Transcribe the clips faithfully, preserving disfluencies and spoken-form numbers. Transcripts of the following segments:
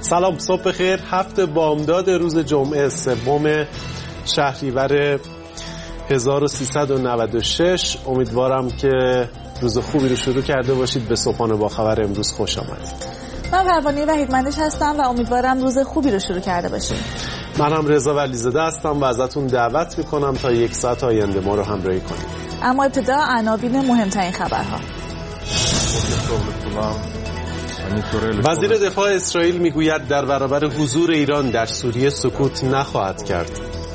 سلام، صبح بخیر. هفت بامداد روز جمعه سوم شهریور هزار و سیصد و نود و شش. امیدوارم که روز خوبی رو شروع کرده باشید. به صبحانه با خبر امروز خوش آمدید. من پروانه وحیدمندش هستم و امیدوارم روز خوبی رو شروع کرده باشید. منم رضا ولیزاده هستم و ازتون دعوت میکنم تا یک ساعت آینده ما رو همراهی کنید. اما ابتدا عناوین مهمترین خبرها. وزیر دفاع اسرائیل میگوید در برابر حضور ایران در سوریه سکوت نخواهد کرد.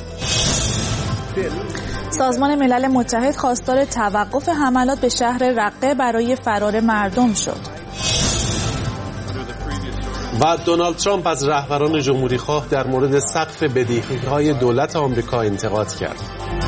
سازمان ملل متحد خواستار توقف حملات به شهر رقه برای فرار مردم شد. و دونالد ترامپ از رهبران جمهوری خواه در مورد سقف بدهی‌های دولت آمریکا انتقاد کرد.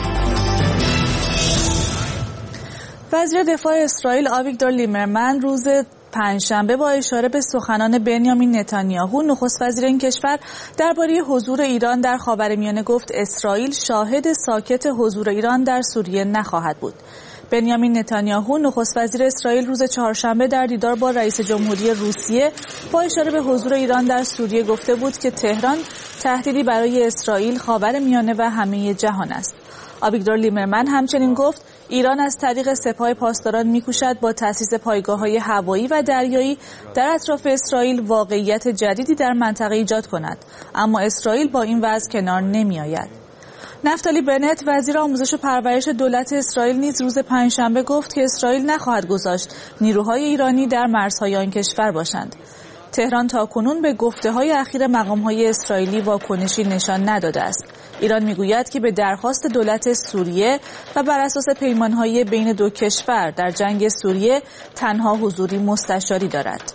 وزیر دفاع اسرائیل آویگدور لیبرمن روز پنجشنبه با اشاره به سخنان بنیامین نتانیاهو نخست وزیر این کشور درباره حضور ایران در خاورمیانه گفت اسرائیل شاهد ساکت حضور ایران در سوریه نخواهد بود. بنیامین نتانیاهو نخست وزیر اسرائیل روز چهارشنبه در دیدار با رئیس جمهوری روسیه با اشاره به حضور ایران در سوریه گفته بود که تهران تهدیدی برای اسرائیل، خاورمیانه و همه جهان است. آویگدور لیبرمن همچنین گفت ایران از طریق سپاه پاسداران می‌کوشد با تأسیس پایگاه‌های هوایی و دریایی در اطراف اسرائیل واقعیت جدیدی در منطقه ایجاد کند، اما اسرائیل با این وضع کنار نمی‌آید. نفتالی بنت وزیر آموزش و پرورش دولت اسرائیل نیز روز پنجشنبه گفت که اسرائیل نخواهد گذاشت نیروهای ایرانی در مرزهای آن کشور باشند. تهران تاکنون به گفته‌های اخیر مقام‌های اسرائیلی واکنشی نشان نداده است. ایران میگوید که به درخواست دولت سوریه و بر اساس پیمان‌های بین دو کشور در جنگ سوریه تنها حضوری مستشاری دارد.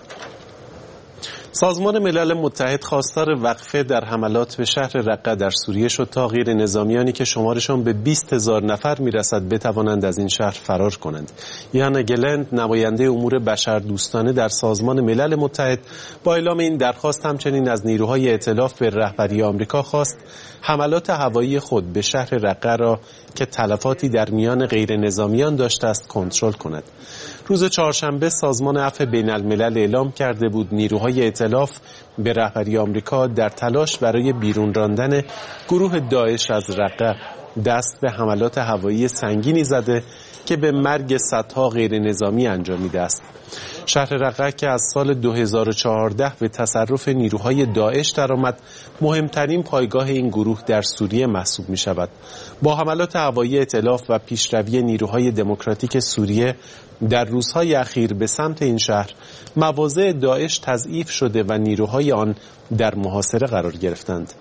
سازمان ملل متحد خواستار وقفه در حملات به شهر رقه در سوریه شد تا غیر نظامیانی که شمارشان به بیست هزار نفر میرسد بتوانند از این شهر فرار کنند. یان گلند نماینده امور بشردوستانه در سازمان ملل متحد با اعلام این درخواست همچنین از نیروهای ائتلاف به رهبری آمریکا خواست حملات هوایی خود به شهر رقه را که تلفاتی در میان غیر نظامیان داشته است کنترل کند. روز چهارشنبه سازمان عفو بین الملل اعلام کرده بود نیروهای ائتلاف به رهبری آمریکا در تلاش برای بیرون راندن گروه داعش از رقه دست به حملات هوایی سنگینی زده که به مرگ صدها غیر نظامی انجامیده است. شهر رقه که از سال دو هزار و چهارده به تصرف نیروهای داعش درآمد، مهمترین پایگاه این گروه در سوریه محسوب می شود. با حملات هوایی ائتلاف و پیشروی نیروهای دموکراتیک سوریه در روزهای اخیر به سمت این شهر، مواضع داعش تضعیف شده و نیروهای آن در محاصره قرار گرفتند.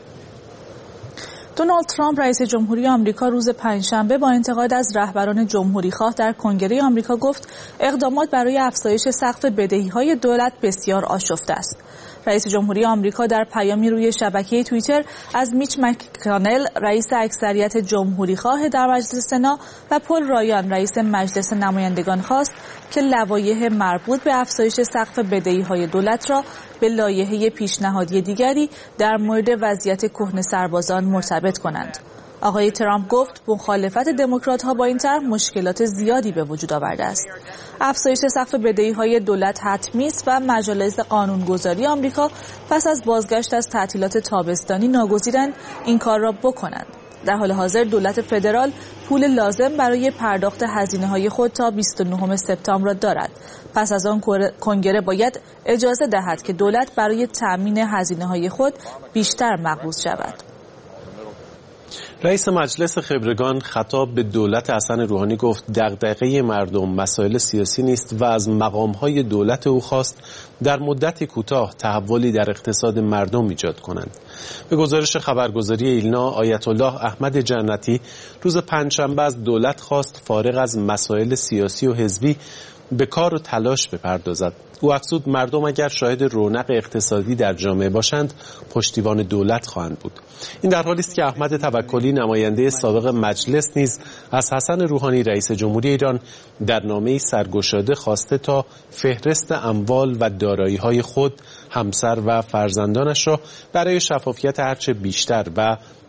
دونالد ترامپ رئیس جمهوری آمریکا روز پنجشنبه با انتقاد از رهبران جمهوری خواه در کنگره آمریکا گفت اقدامات برای افزایش سقف بدهی‌های دولت بسیار آشفته است. رئیس جمهوری آمریکا در پیامی روی شبکه توییتر از میچ مک‌کانل رئیس اکثریت جمهوری خواه در مجلس سنا و پل رایان رئیس مجلس نمایندگان خواست که لوایح مربوط به افزایش سقف بدهی‌های دولت را به لایحه پیشنهادی دیگری در مورد وضعیت کهنه سربازان مرتبط کنند. آقای ترامپ گفت مخالفت دموکرات‌ها با این طرح مشکلات زیادی به وجود آورده است. افزایش سقف بدهی‌های دولت حتمی است و مجالس قانونگذاری آمریکا پس از بازگشت از تعطیلات تابستانی ناگزیرند این کار را بکنند. در حال حاضر دولت فدرال پول لازم برای پرداخت هزینه‌های خود تا بیست و نهم سپتامبر را دارد. پس از آن کنگره باید اجازه دهد که دولت برای تأمین هزینه‌های خود بیشتر مقروض شود. رئیس مجلس خبرگان خطاب به دولت حسن روحانی گفت دغدغه مردم مسائل سیاسی نیست و از مقام‌های دولت او خواست در مدت کوتاه تحولی در اقتصاد مردم ایجاد کنند. به گزارش خبرگزاری ایلنا، آیت الله احمد جنتی روز پنجشنبه از دولت خواست فارغ از مسائل سیاسی و حزبی به کار و تلاش بپردازد. او افزود مردم اگر شاهد رونق اقتصادی در جامعه باشند پشتیبان دولت خواهند بود. این در حالی است که احمد توکلی نماینده سابق مجلس نیز از حسن روحانی رئیس جمهوری ایران در نامه‌ای سرگشاده خواسته تا فهرست اموال و دارایی‌های خود، همسر و فرزندانش را برای شفافیت هرچه بیشتر و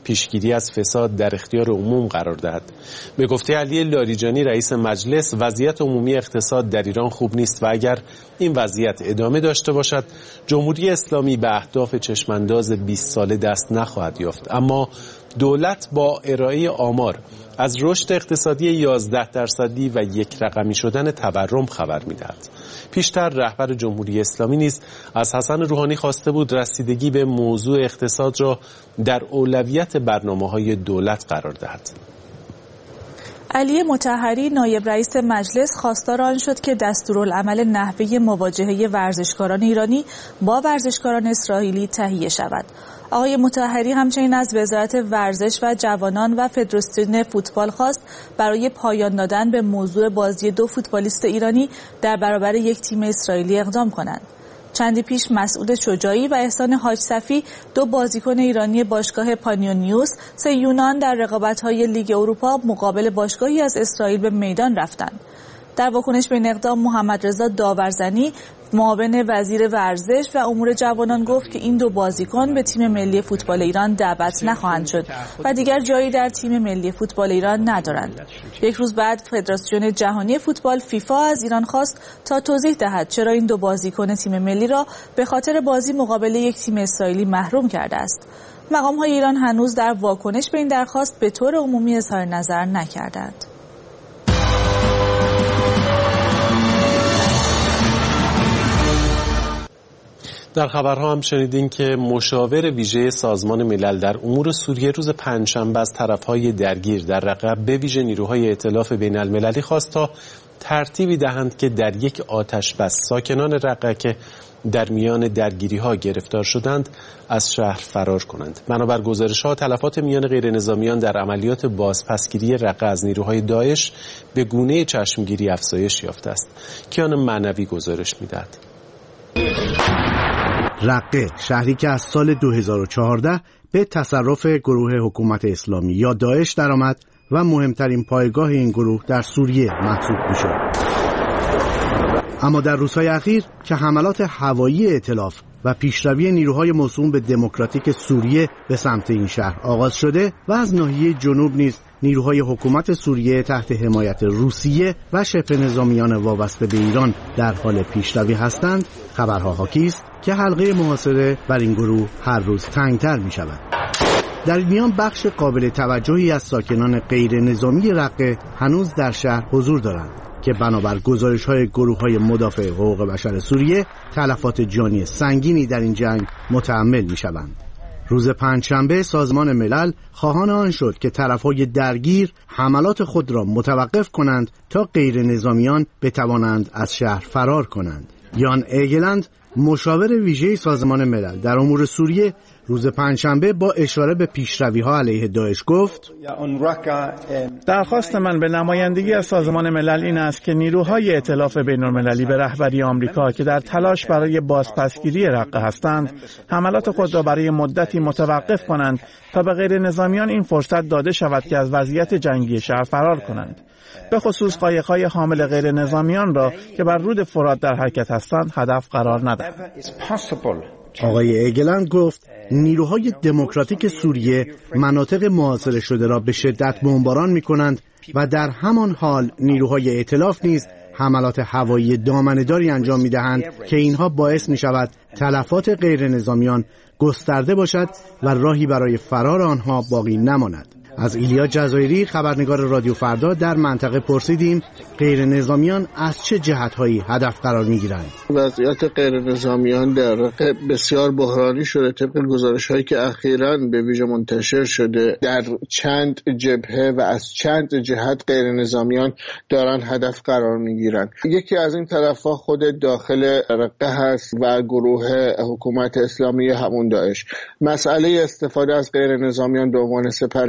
پیشگیری از فساد در اختیار عموم قرار دهد. به گفته علی لاریجانی رئیس مجلس، وضعیت عمومی اقتصاد در ایران خوب نیست و اگر این وضعیت ادامه داشته باشد جمهوری اسلامی به اهداف چشمانداز بیست ساله دست نخواهد یافت. اما دولت با ارائه آمار از رشد اقتصادی یازده درصدی و یک رقمی شدن تورم خبر می‌دهد. پیشتر رهبر جمهوری اسلامی نیز از حسن روحانی خواسته بود رسیدگی به موضوع اقتصاد را در اولویت برنامه‌های دولت قرار دهد. علی مطهری نایب رئیس مجلس خواستار آن شد که دستورالعمل نحوه مواجهه ورزشکاران ایرانی با ورزشکاران اسرائیلی تهیه شود. آقای مطهری همچنین از وزارت ورزش و جوانان و فدراسیون فوتبال خواست برای پایان دادن به موضوع بازی دو فوتبالیست ایرانی در برابر یک تیم اسرائیلی اقدام کنند. چندی پیش مسعود شجاعی و احسان حاج صفی دو بازیکن ایرانی باشگاه پانیونیوس سه یونان در رقابت‌های لیگ اروپا مقابل باشگاهی از اسرائیل به میدان رفتند. در واکنش به این اقدام محمد رضا داورزنی معاون وزیر ورزش و امور جوانان گفت که این دو بازیکن به تیم ملی فوتبال ایران دعوت نخواهند شد و دیگر جایی در تیم ملی فوتبال ایران ندارند. یک روز بعد فدراسیون جهانی فوتبال فیفا از ایران خواست تا توضیح دهد چرا این دو بازیکن تیم ملی را به خاطر بازی مقابل یک تیم اسرائیلی محروم کرده است. مقام‌های ایران هنوز در واکنش به این درخواست به طور عمومی اظهار نظر نکردند. در خبرها هم شنیدین که مشاور ویژه سازمان ملل در امور سوریه روز پنجشنبه از طرفهای درگیر در رقه به ویژه نیروهای ائتلاف بین المللی خواست تا ترتیبی دهند که در یک آتش بس ساکنان رقه که در میان درگیری‌ها گرفتار شدند از شهر فرار کنند. بنابر گزارش‌ها تلفات میان غیر نظامیان در عملیات بازپسگیری رقه از نیروهای داعش به گونه چشمگیری افزایش یافته است. کیان معنوی گزارش می‌دهد. رقه، شهری که از سال دو هزار و چهارده به تصرف گروه حکومت اسلامی یا داعش درآمد و مهمترین پایگاه این گروه در سوریه محسوب می‌شد. اما در روزهای اخیر که حملات هوایی ائتلاف و پیشروی نیروهای موسوم به دموکراتیک سوریه به سمت این شهر آغاز شده و از ناحیه جنوب نیز نیروهای حکومت سوریه تحت حمایت روسیه و شبه نظامیان وابسته به ایران در حال پیشروی هستند، خبرها حاکی است که حلقه محاصره بر این گروه هر روز تنگتر می شود. در میان بخش قابل توجهی از ساکنان غیر نظامی رقه هنوز در شهر حضور دارند که بنابر گزارش‌های گروه‌های مدافع حقوق بشر سوریه تلفات جانی سنگینی در این جنگ متحمل می‌شوند. روز پنجشنبه سازمان ملل خواهان آن شد که طرف‌های درگیر حملات خود را متوقف کنند تا غیر نظامیان بتوانند از شهر فرار کنند. یان ایگلند مشاور ویژه سازمان ملل در امور سوریه روز پنجشنبه با اشاره به پیشروی‌ها علیه داعش گفت: درخواست من به نمایندگی از سازمان ملل این است که نیروهای ائتلاف بین‌المللی به رهبری آمریکا که در تلاش برای بازپسگیری رقه هستند، حملات خود را برای مدتی متوقف کنند تا به غیر نظامیان این فرصت داده شود که از وضعیت جنگی شهر فرار کنند. به خصوص قایق‌های حامل غیر نظامیان را که بر رود فرات در حرکت هستند هدف قرار ندهند. آقای ایگلند گفت نیروهای دموکراتیک سوریه مناطق محاصره شده را به شدت بمباران می‌کنند و در همان حال نیروهای ائتلاف نیز حملات هوایی دامنه‌داری انجام می‌دهند که اینها باعث می‌شود تلفات غیر نظامیان گسترده باشد و راهی برای فرار آنها باقی نماند. از ایلیا جزایری خبرنگار رادیو فردا در منطقه پرسیدیم غیر نظامیان از چه جهت‌هایی هدف قرار می‌گیرند. وضعیت غیر نظامیان در رقه بسیار بحرانی شده طبق گزارش‌هایی که اخیراً به ویژه منتشر شده. در چند جبهه و از چند جهت غیر نظامیان دارن هدف قرار می‌گیرند. یکی از این طرف‌ها خود داخل رقه هست و گروه حکومت اسلامی همون داعش. مسئله استفاده از غیر نظامیان به عنوان سپر انسانی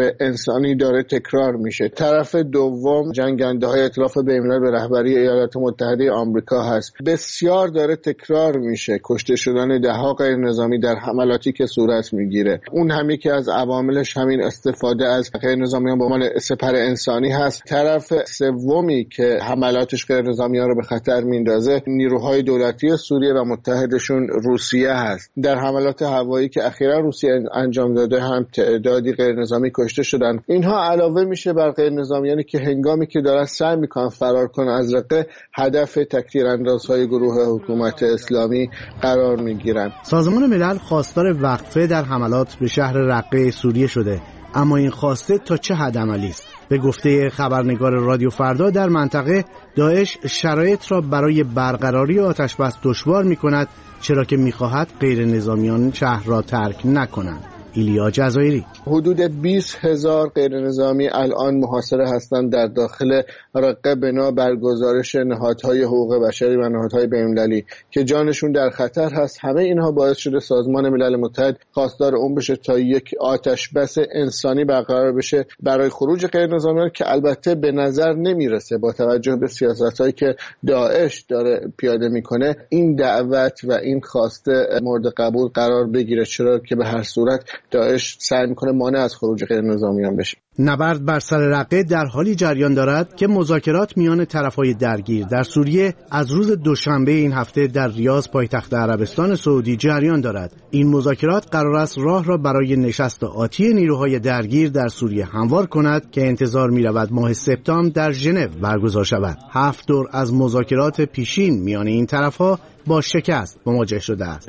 انسانی داره تکرار میشه. طرف دوم جنگنده های ائتلاف بین‌الملل به رهبری ایالات متحده آمریکا هست. بسیار داره تکرار میشه کشته شدن ده‌ها غیر نظامی در حملاتی که صورت میگیره. اون هم یکی از عواملش همین استفاده از غیر نظامیان به عنوان سپر انسانی هست. طرف سومی که حملاتش غیر نظامیان رو به خطر میندازه نیروهای دولتی سوریه و متحدشون روسیه هست. در حملات هوایی که اخیرا روسیه انجام داده هم تعدادی غیر نظامی کشته شدن. اینها علاوه میشه بر غیر نظامیانی که هنگامی که دارن سعی میکنن فرار کنن از رقه هدف تکتیراندازهای گروه حکومت اسلامی قرار میگیرن. سازمان ملل خواستار وقفه در حملات به شهر رقه سوریه شده، اما این خواسته تا چه حد عملی است؟ به گفته خبرنگار رادیو فردا در منطقه داعش شرایط را برای برقراری آتش بس دشوار می‌کند، چرا که می‌خواهد غیر نظامیان شهر را ترک نکنند. ایلیا جزایری: حدود بیست هزار غیر نظامی الان محاصره هستند در داخل رقه بنا بر گزارش نهادهای حقوق بشری و نهادهای بین‌المللی که جانشون در خطر هست. همه اینها باعث شده سازمان ملل متحد خواستار اون بشه تا یک آتش بس انسانی برقرار بشه برای خروج غیر نظامیان که البته به نظر نمیرسه با توجه به سیاست‌هایی که داعش داره پیاده میکنه این دعوت و این خواسته مورد قبول قرار بگیره، چرا که به هر صورت داعش سعی میکنه مانع از خروج غیر نظامیان بشه. نبرد بر سر رقه در حالی جریان دارد که مذاکرات میان طرفهای درگیر در سوریه از روز دوشنبه این هفته در ریاض پایتخت عربستان سعودی جریان دارد. این مذاکرات قرار است راه را برای نشست آتی نیروهای درگیر در سوریه هموار کند که انتظار می‌رود ماه سپتامبر در ژنو برگزار شود. هفت دور از مذاکرات پیشین میان این طرفها با شکست مواجه شده است.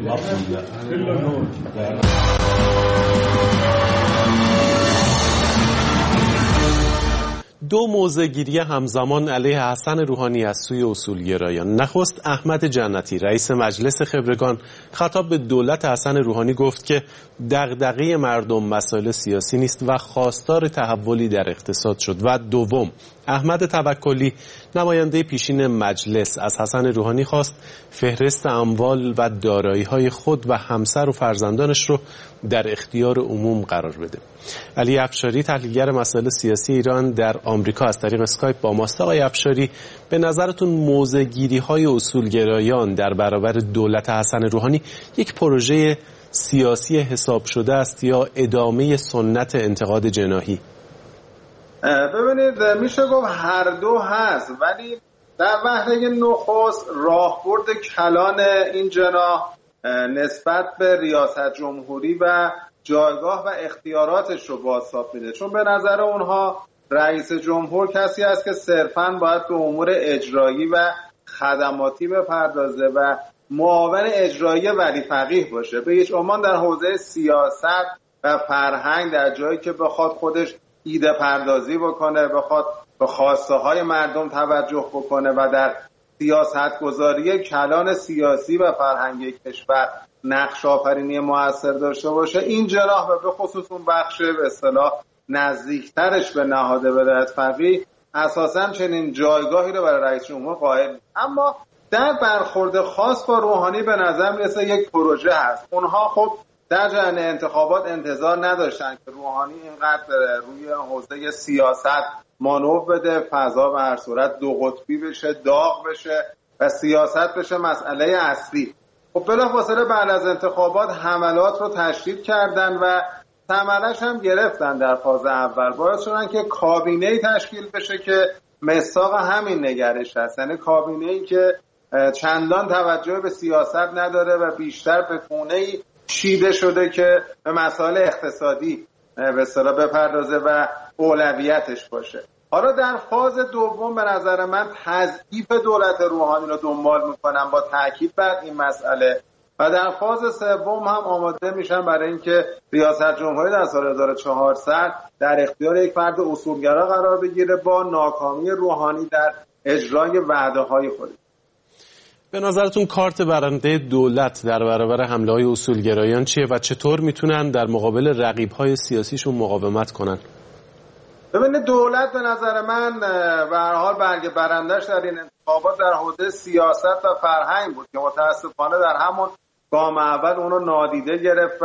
دو موضع‌گیری همزمان علیه حسن روحانی از سوی اصولگرایان. نخست احمد جنتی رئیس مجلس خبرگان خطاب به دولت حسن روحانی گفت که دغدغه مردم مسائل سیاسی نیست و خواستار تحولی در اقتصاد شد. و دوم احمد توکلی نماینده پیشین مجلس از حسن روحانی خواست فهرست اموال و دارایی‌های خود و همسر و فرزندانش رو در اختیار عموم قرار بده. علی افشاری تحلیلگر مسائل سیاسی ایران در آمریکا از طریق اسکایپ با ماست. آقای افشاری، به نظرتون موضع‌گیری‌های اصولگرایان در برابر دولت حسن روحانی یک پروژه سیاسی حساب شده است یا ادامه سنت انتقاد جناحی؟ ببینید میشه گفت هر دو هست، ولی در وهله نخست راهبرد کلان این جناح نسبت به ریاست جمهوری و جایگاه و اختیاراتش رو بازتاب میده، چون به نظر اونها رئیس جمهور کسی است که صرفاً باید به امور اجرایی و خدماتی بپردازه و معاون اجرایی ولی فقیه باشه. به هیچ عنوان در حوزه سیاست و فرهنگ در جایی که بخواد خودش ایده پردازی بکنه، بخواد به خواسته های مردم توجه بکنه و در سیاست گذاری کلان سیاسی و فرهنگی کشور نقش آفرینی موثر داشته باشه، این جناح و به خصوص اون بخش به اصطلاح نزدیکترش به نهاد ولایت فقیه اساساً چنین جایگاهی رو برای رئیس جمهور قائل. اما در برخورد خاص با روحانی به نظر میرسه یک پروژه هست. اونها خب در جریان انتخابات انتظار نداشتن که روحانی اینقدر روی حوزه سیاست مانور بده، فضا به هر صورت دو قطبی بشه، داغ بشه و سیاست بشه مسئله اصلی. خب بلافاصله بعد از انتخابات حملات رو تشدید کردن و ثمرش هم گرفتن. در فاز اول باعث شدن که کابینه‌ای تشکیل بشه که مصداق همین نگرش هست، یعنی کابینه‌ای که چندان توجه به سیاست نداره و بیشتر به گونه‌ای چیده شده که به مسائل اقتصادی به اصطلاح بپردازه و اولویتش باشه. حالا در فاز دوم به نظر من تضعیف دولت روحانی رو دنبال میکنم با تاکید بر این مسئله و در فاز سوم هم آماده میشن برای اینکه ریاست جمهوری در سال هزار و چهارصد در اختیار یک فرد اصولگرا قرار بگیره با ناکامی روحانی در اجرای وعده‌های خودش. به نظرتون کارت برنده دولت در برابر حمله‌های اصولگرایان چیه و چطور میتونن در مقابل رقیب‌های سیاسیشون مقاومت کنن؟ ببینید دولت به نظر من به هر حال برگ برندش در این انتخابات در حوزه سیاست و فرهنگ بود که متاسفانه در همون گام اول اونو نادیده گرفت و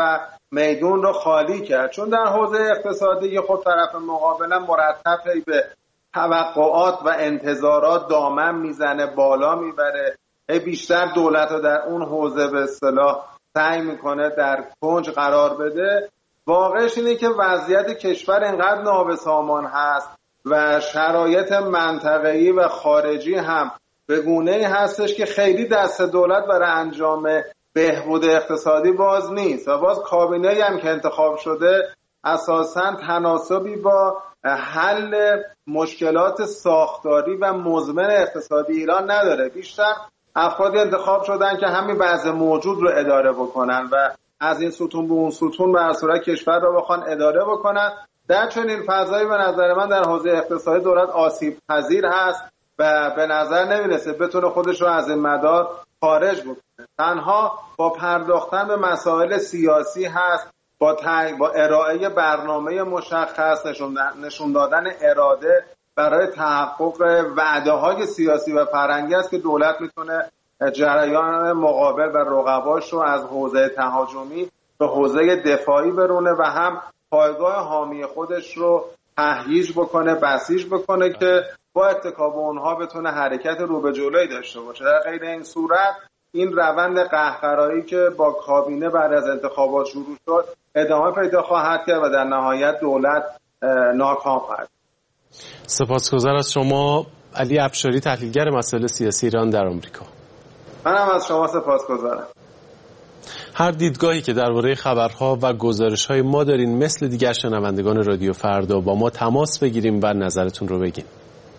میدون رو خالی کرد، چون در حوزه اقتصادی خود طرف مقابلا مرتب به توقعات و انتظارات دامن میزنه، بالا میبره، بیشتر دولت رو در اون حوزه به اصطلاح سعی میکنه در کنج قرار بده. واقعش اینه که وضعیت کشور اینقدر نابسامان هست و شرایط منطقه‌ای و خارجی هم به گونه‌ای هستش که خیلی دست دولت برای انجام بهبود اقتصادی باز نیست و باز کابینه‌ای هم که انتخاب شده اساساً تناسبی با حل مشکلات ساختاری و مزمن اقتصادی ایران نداره. بیشتر افرادی انتخاب شدن که همین وضع موجود رو اداره بکنن و از این ستون به اون ستون به صورت کشور رو بخوان اداره بکنن. در چنین فضایی به نظر من در حوزه اقتصادی دولت آسیب پذیر هست و به نظر نمیرسه بتونه خودش رو از این مدار خارج بکنه. تنها با پرداختن به مسائل سیاسی هست، با تق... با ارائه برنامه مشخص، نشون دادن اراده برای تحقق وعده‌های سیاسی و فرهنگی است که دولت میتونه جریان مقابل و رقباش رو از حوزه تهاجمی به حوزه دفاعی برونه و هم پایگاه حامی خودش رو تهییج بکنه، بسیج بکنه که با اتکا به اونها بتونه حرکت رو به جلوی داشته باشه. در غیر این صورت این روند قهقرایی که با کابینه بعد از انتخابات شروع شد ادامه پیدا خواهد کرد و در نهایت دولت ناکام خواهد. سپاسگزار از شما علی افشاری، تحلیلگر مسائل سیاسی ایران در آمریکا. منم از شما سپاسگزارم. هر دیدگاهی که درباره خبرها و گزارش‌های ما دارین مثل دیگر شنوندگان رادیو فردا با ما تماس بگیریم و نظرتون رو بگین.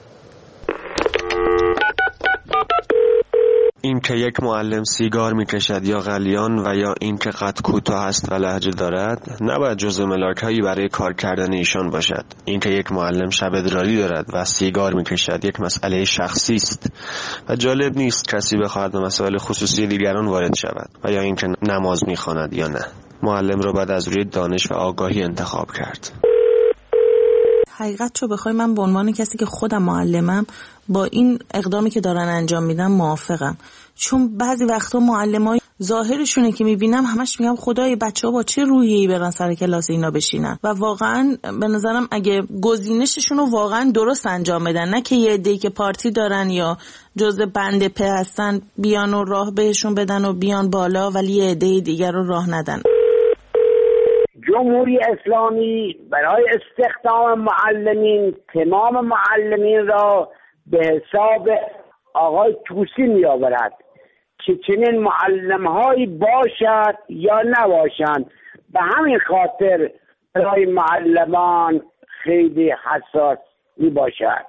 این که یک معلم سیگار میکشد یا غلیان و یا این که قد کوتاه است و لهجه دارد نباید جزء ملاک‌هایی برای کار کردن ایشان باشد. این که یک معلم شب ادراری دارد و سیگار میکشد یک مسئله شخصی است و جالب نیست کسی بخواهد به مسائل خصوصی دیگران وارد شود و یا این که نماز میخواند یا نه. معلم را باید از روی دانش و آگاهی انتخاب کرد. حقیقت چو بخوای من به عنوان کسی که خودم معلمم با این اقدامی که دارن انجام میدن موافقم، چون بعضی وقتا معلمای ظاهرشونه که میبینم همش میگم خدای بچه‌ها با چه روحیه‌ای برن سر کلاس اینا بشینن و واقعا به نظرم اگه گزینششون رو واقعا درست انجام بدن، نه که یه عده‌ای که پارتی دارن یا جزء بند په هستن بیان و راه بهشون بدن و بیان بالا ولی یه عده دیگر رو راه ندن. جمهوری اسلامی برای استخدام معلمین تمام معلمین را به حساب آقای توسی می آورد که چنین معلم‌هایی باشد یا نباشند. به همین خاطر برای معلمان خیلی حساس می باشد.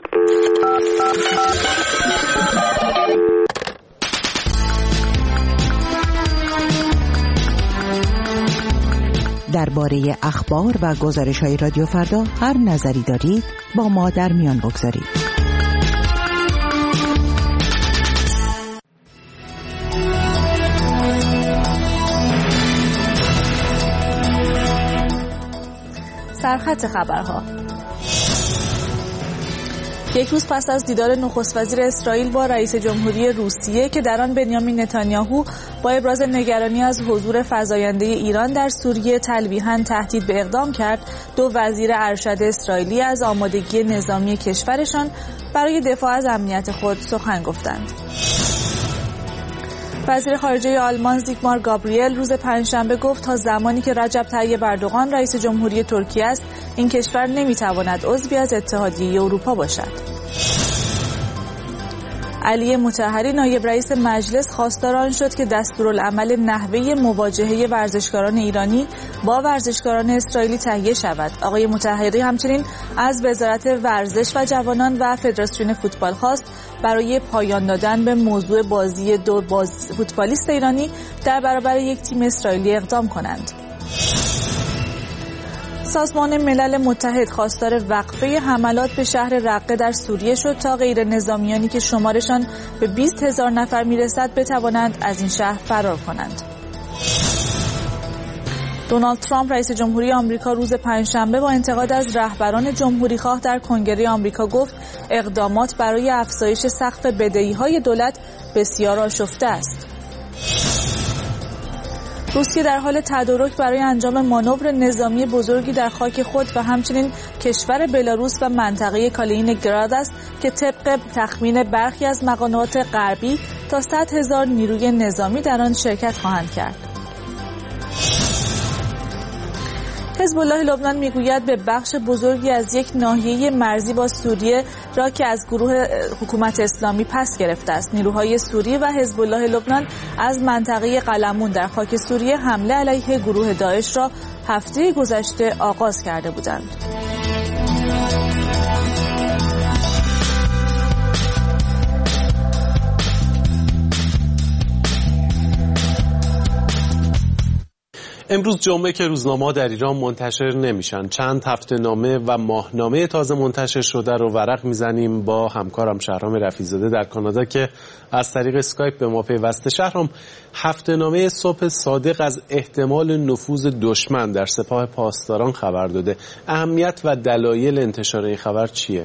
درباره اخبار و گزارش‌های رادیو فردا هر نظری دارید با ما در میان بگذارید. سرخط خبرها. یک روز پس از دیدار نخست وزیر اسرائیل با رئیس جمهوری روسیه که در آن بنیامین نتانیاهو با ابراز نگرانی از حضور فزاینده ایران در سوریه تلویحاً تهدید به اقدام کرد، دو وزیر ارشد اسرائیلی از آمادگی نظامی کشورشان برای دفاع از امنیت خود سخن گفتند. وزیر خارجه آلمان زیگمار گابریل روز پنجشنبه گفت تا زمانی که رجب طیب اردوغان رئیس جمهوری ترکیه است، این کشور نمیتواند عضوی از اتحادیه اروپا باشد. علی مطهری نایب رئیس مجلس خواستار آن شد که دستورالعمل نحوه مواجهه ورزشکاران ایرانی با ورزشکاران اسرائیلی تهیه شود. آقای مطهری همچنین از وزارت ورزش و جوانان و فدراسیون فوتبال خواست برای پایان دادن به موضوع بازی دو باز فوتبالیست ایرانی در برابر یک تیم اسرائیلی اقدام کنند. سازمان ملل متحد خواستار وقفه حملات به شهر رقه در سوریه شد تا غیر نظامیانی که شمارشان به بیست هزار نفر میرسد بتوانند از این شهر فرار کنند. دونالد ترامپ رئیس جمهوری آمریکا روز پنجشنبه با انتقاد از رهبران جمهوری‌خواه در کنگره آمریکا گفت اقدامات برای افزایش سقف بدهی‌های دولت بسیار آشفته است. روسیه در حال تدارک برای انجام مانور نظامی بزرگی در خاک خود و همچنین کشور بلاروس و منطقه کالینینگراد است که طبق تخمین برخی از مقامات غربی تا صد هزار نیروی نظامی در آن شرکت خواهند کرد. حزب الله لبنان میگوید به بخش بزرگی از یک ناحیه مرزی با سوریه را که از گروه حکومت اسلامی پس گرفته است. نیروهای سوریه و حزب الله لبنان از منطقه قلمون در خاک سوریه حمله علیه گروه داعش را هفته گذشته آغاز کرده بودند. امروز جمعه که روزنامه‌ها در ایران منتشر نمیشن، چند هفته‌نامه و ماهنامه تازه منتشر شده رو ورق میزنیم با همکارم شهرام رفیع‌زاده در کانادا که از طریق اسکایپ به ما پیوسته. شهرام، هفته‌نامه صبح صادق از احتمال نفوذ دشمن در سپاه پاسداران خبر داده. اهمیت و دلایل انتشار این خبر چیه؟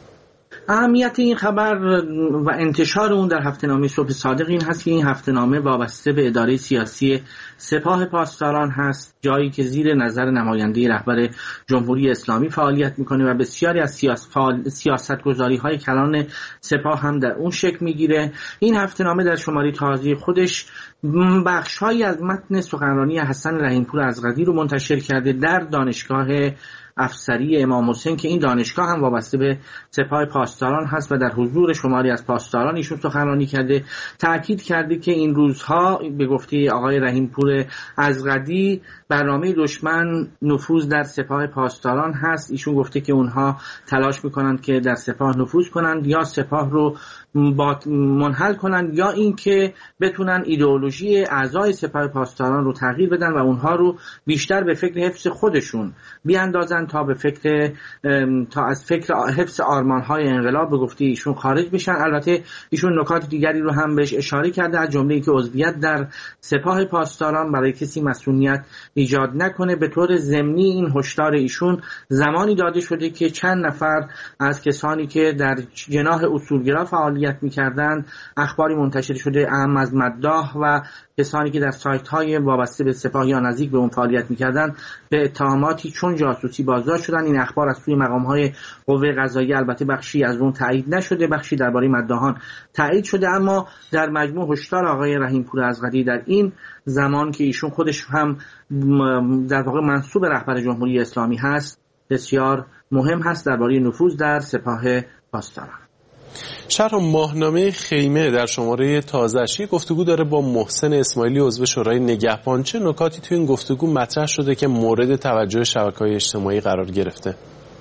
اهمیت این خبر و انتشار اون در هفته‌نامه صبح صادق این هست که این هفته‌نامه وابسته به اداره سیاسی سپاه پاسداران هست، جایی که زیر نظر نماینده رهبر جمهوری اسلامی فعالیت میکنه و بسیاری از سیاستگذاری‌های کلان سپاه هم در اون شکل میگیره. این هفته‌نامه در شماره تازه خودش بخش‌هایی از متن سخنرانی حسن رحیم‌پور ازغدی رو منتشر کرده در دانشگاه افسری امام حسین که این دانشگاه هم وابسته به سپاه پاسداران هست و در حضور شماری از پاسداران ایشون سخنرانی کرده. تأکید کرده که این روزها به گفته آقای رحیم‌پور ازغدی برنامه دشمن نفوذ در سپاه پاسداران هست. ایشون گفته که اونها تلاش میکنند که در سپاه نفوذ کنند یا سپاه رو منحل کنند یا اینکه بتونن ایدئولوژی اعضای سپاه پاسداران رو تغییر بدن و اونها رو بیشتر به فکر حفظ خودشون بیاندازن تا به فکر تا از فکر حفظ آرمان‌های انقلاب به گفته ایشون خارج بشن. البته ایشون نکات دیگری رو هم بهش اشاره کرده، از جمله اینکه عضویت در سپاه پاسداران برای کسی مسئولیت ایجاد نکنه. به طور ضمنی این هشدار ایشون زمانی داده شده که چند نفر از کسانی که در جناح اصولگرا فعالیت می‌کردند اخباری منتشر شده، اهم از مداح و کسانی که در سایت‌های وابسته به سپاه یا نزدیک به اون فعالیت می‌کردند به اتهاماتی چون جاسوسی بازداشت شدن. این اخبار از سوی مقام‌های قوه قضاییه البته بخشی از اون تایید نشده، بخشی درباره مداحان تایید شده، اما در مجموع هشدار آقای رحیم‌پور ازغدی در این زمان که ایشون خودش هم در واقع منسوب رهبر جمهوری اسلامی هست بسیار مهم هست درباره نفوذ در سپاه پاسداران. شهرام، ماهنامه خیمه در شماره تازه‌ای گفتگو داره با محسن اسماعیلی عضو شورای نگهبان. چه نکاتی توی این گفتگو مطرح شده که مورد توجه شبکه‌های اجتماعی قرار گرفته؟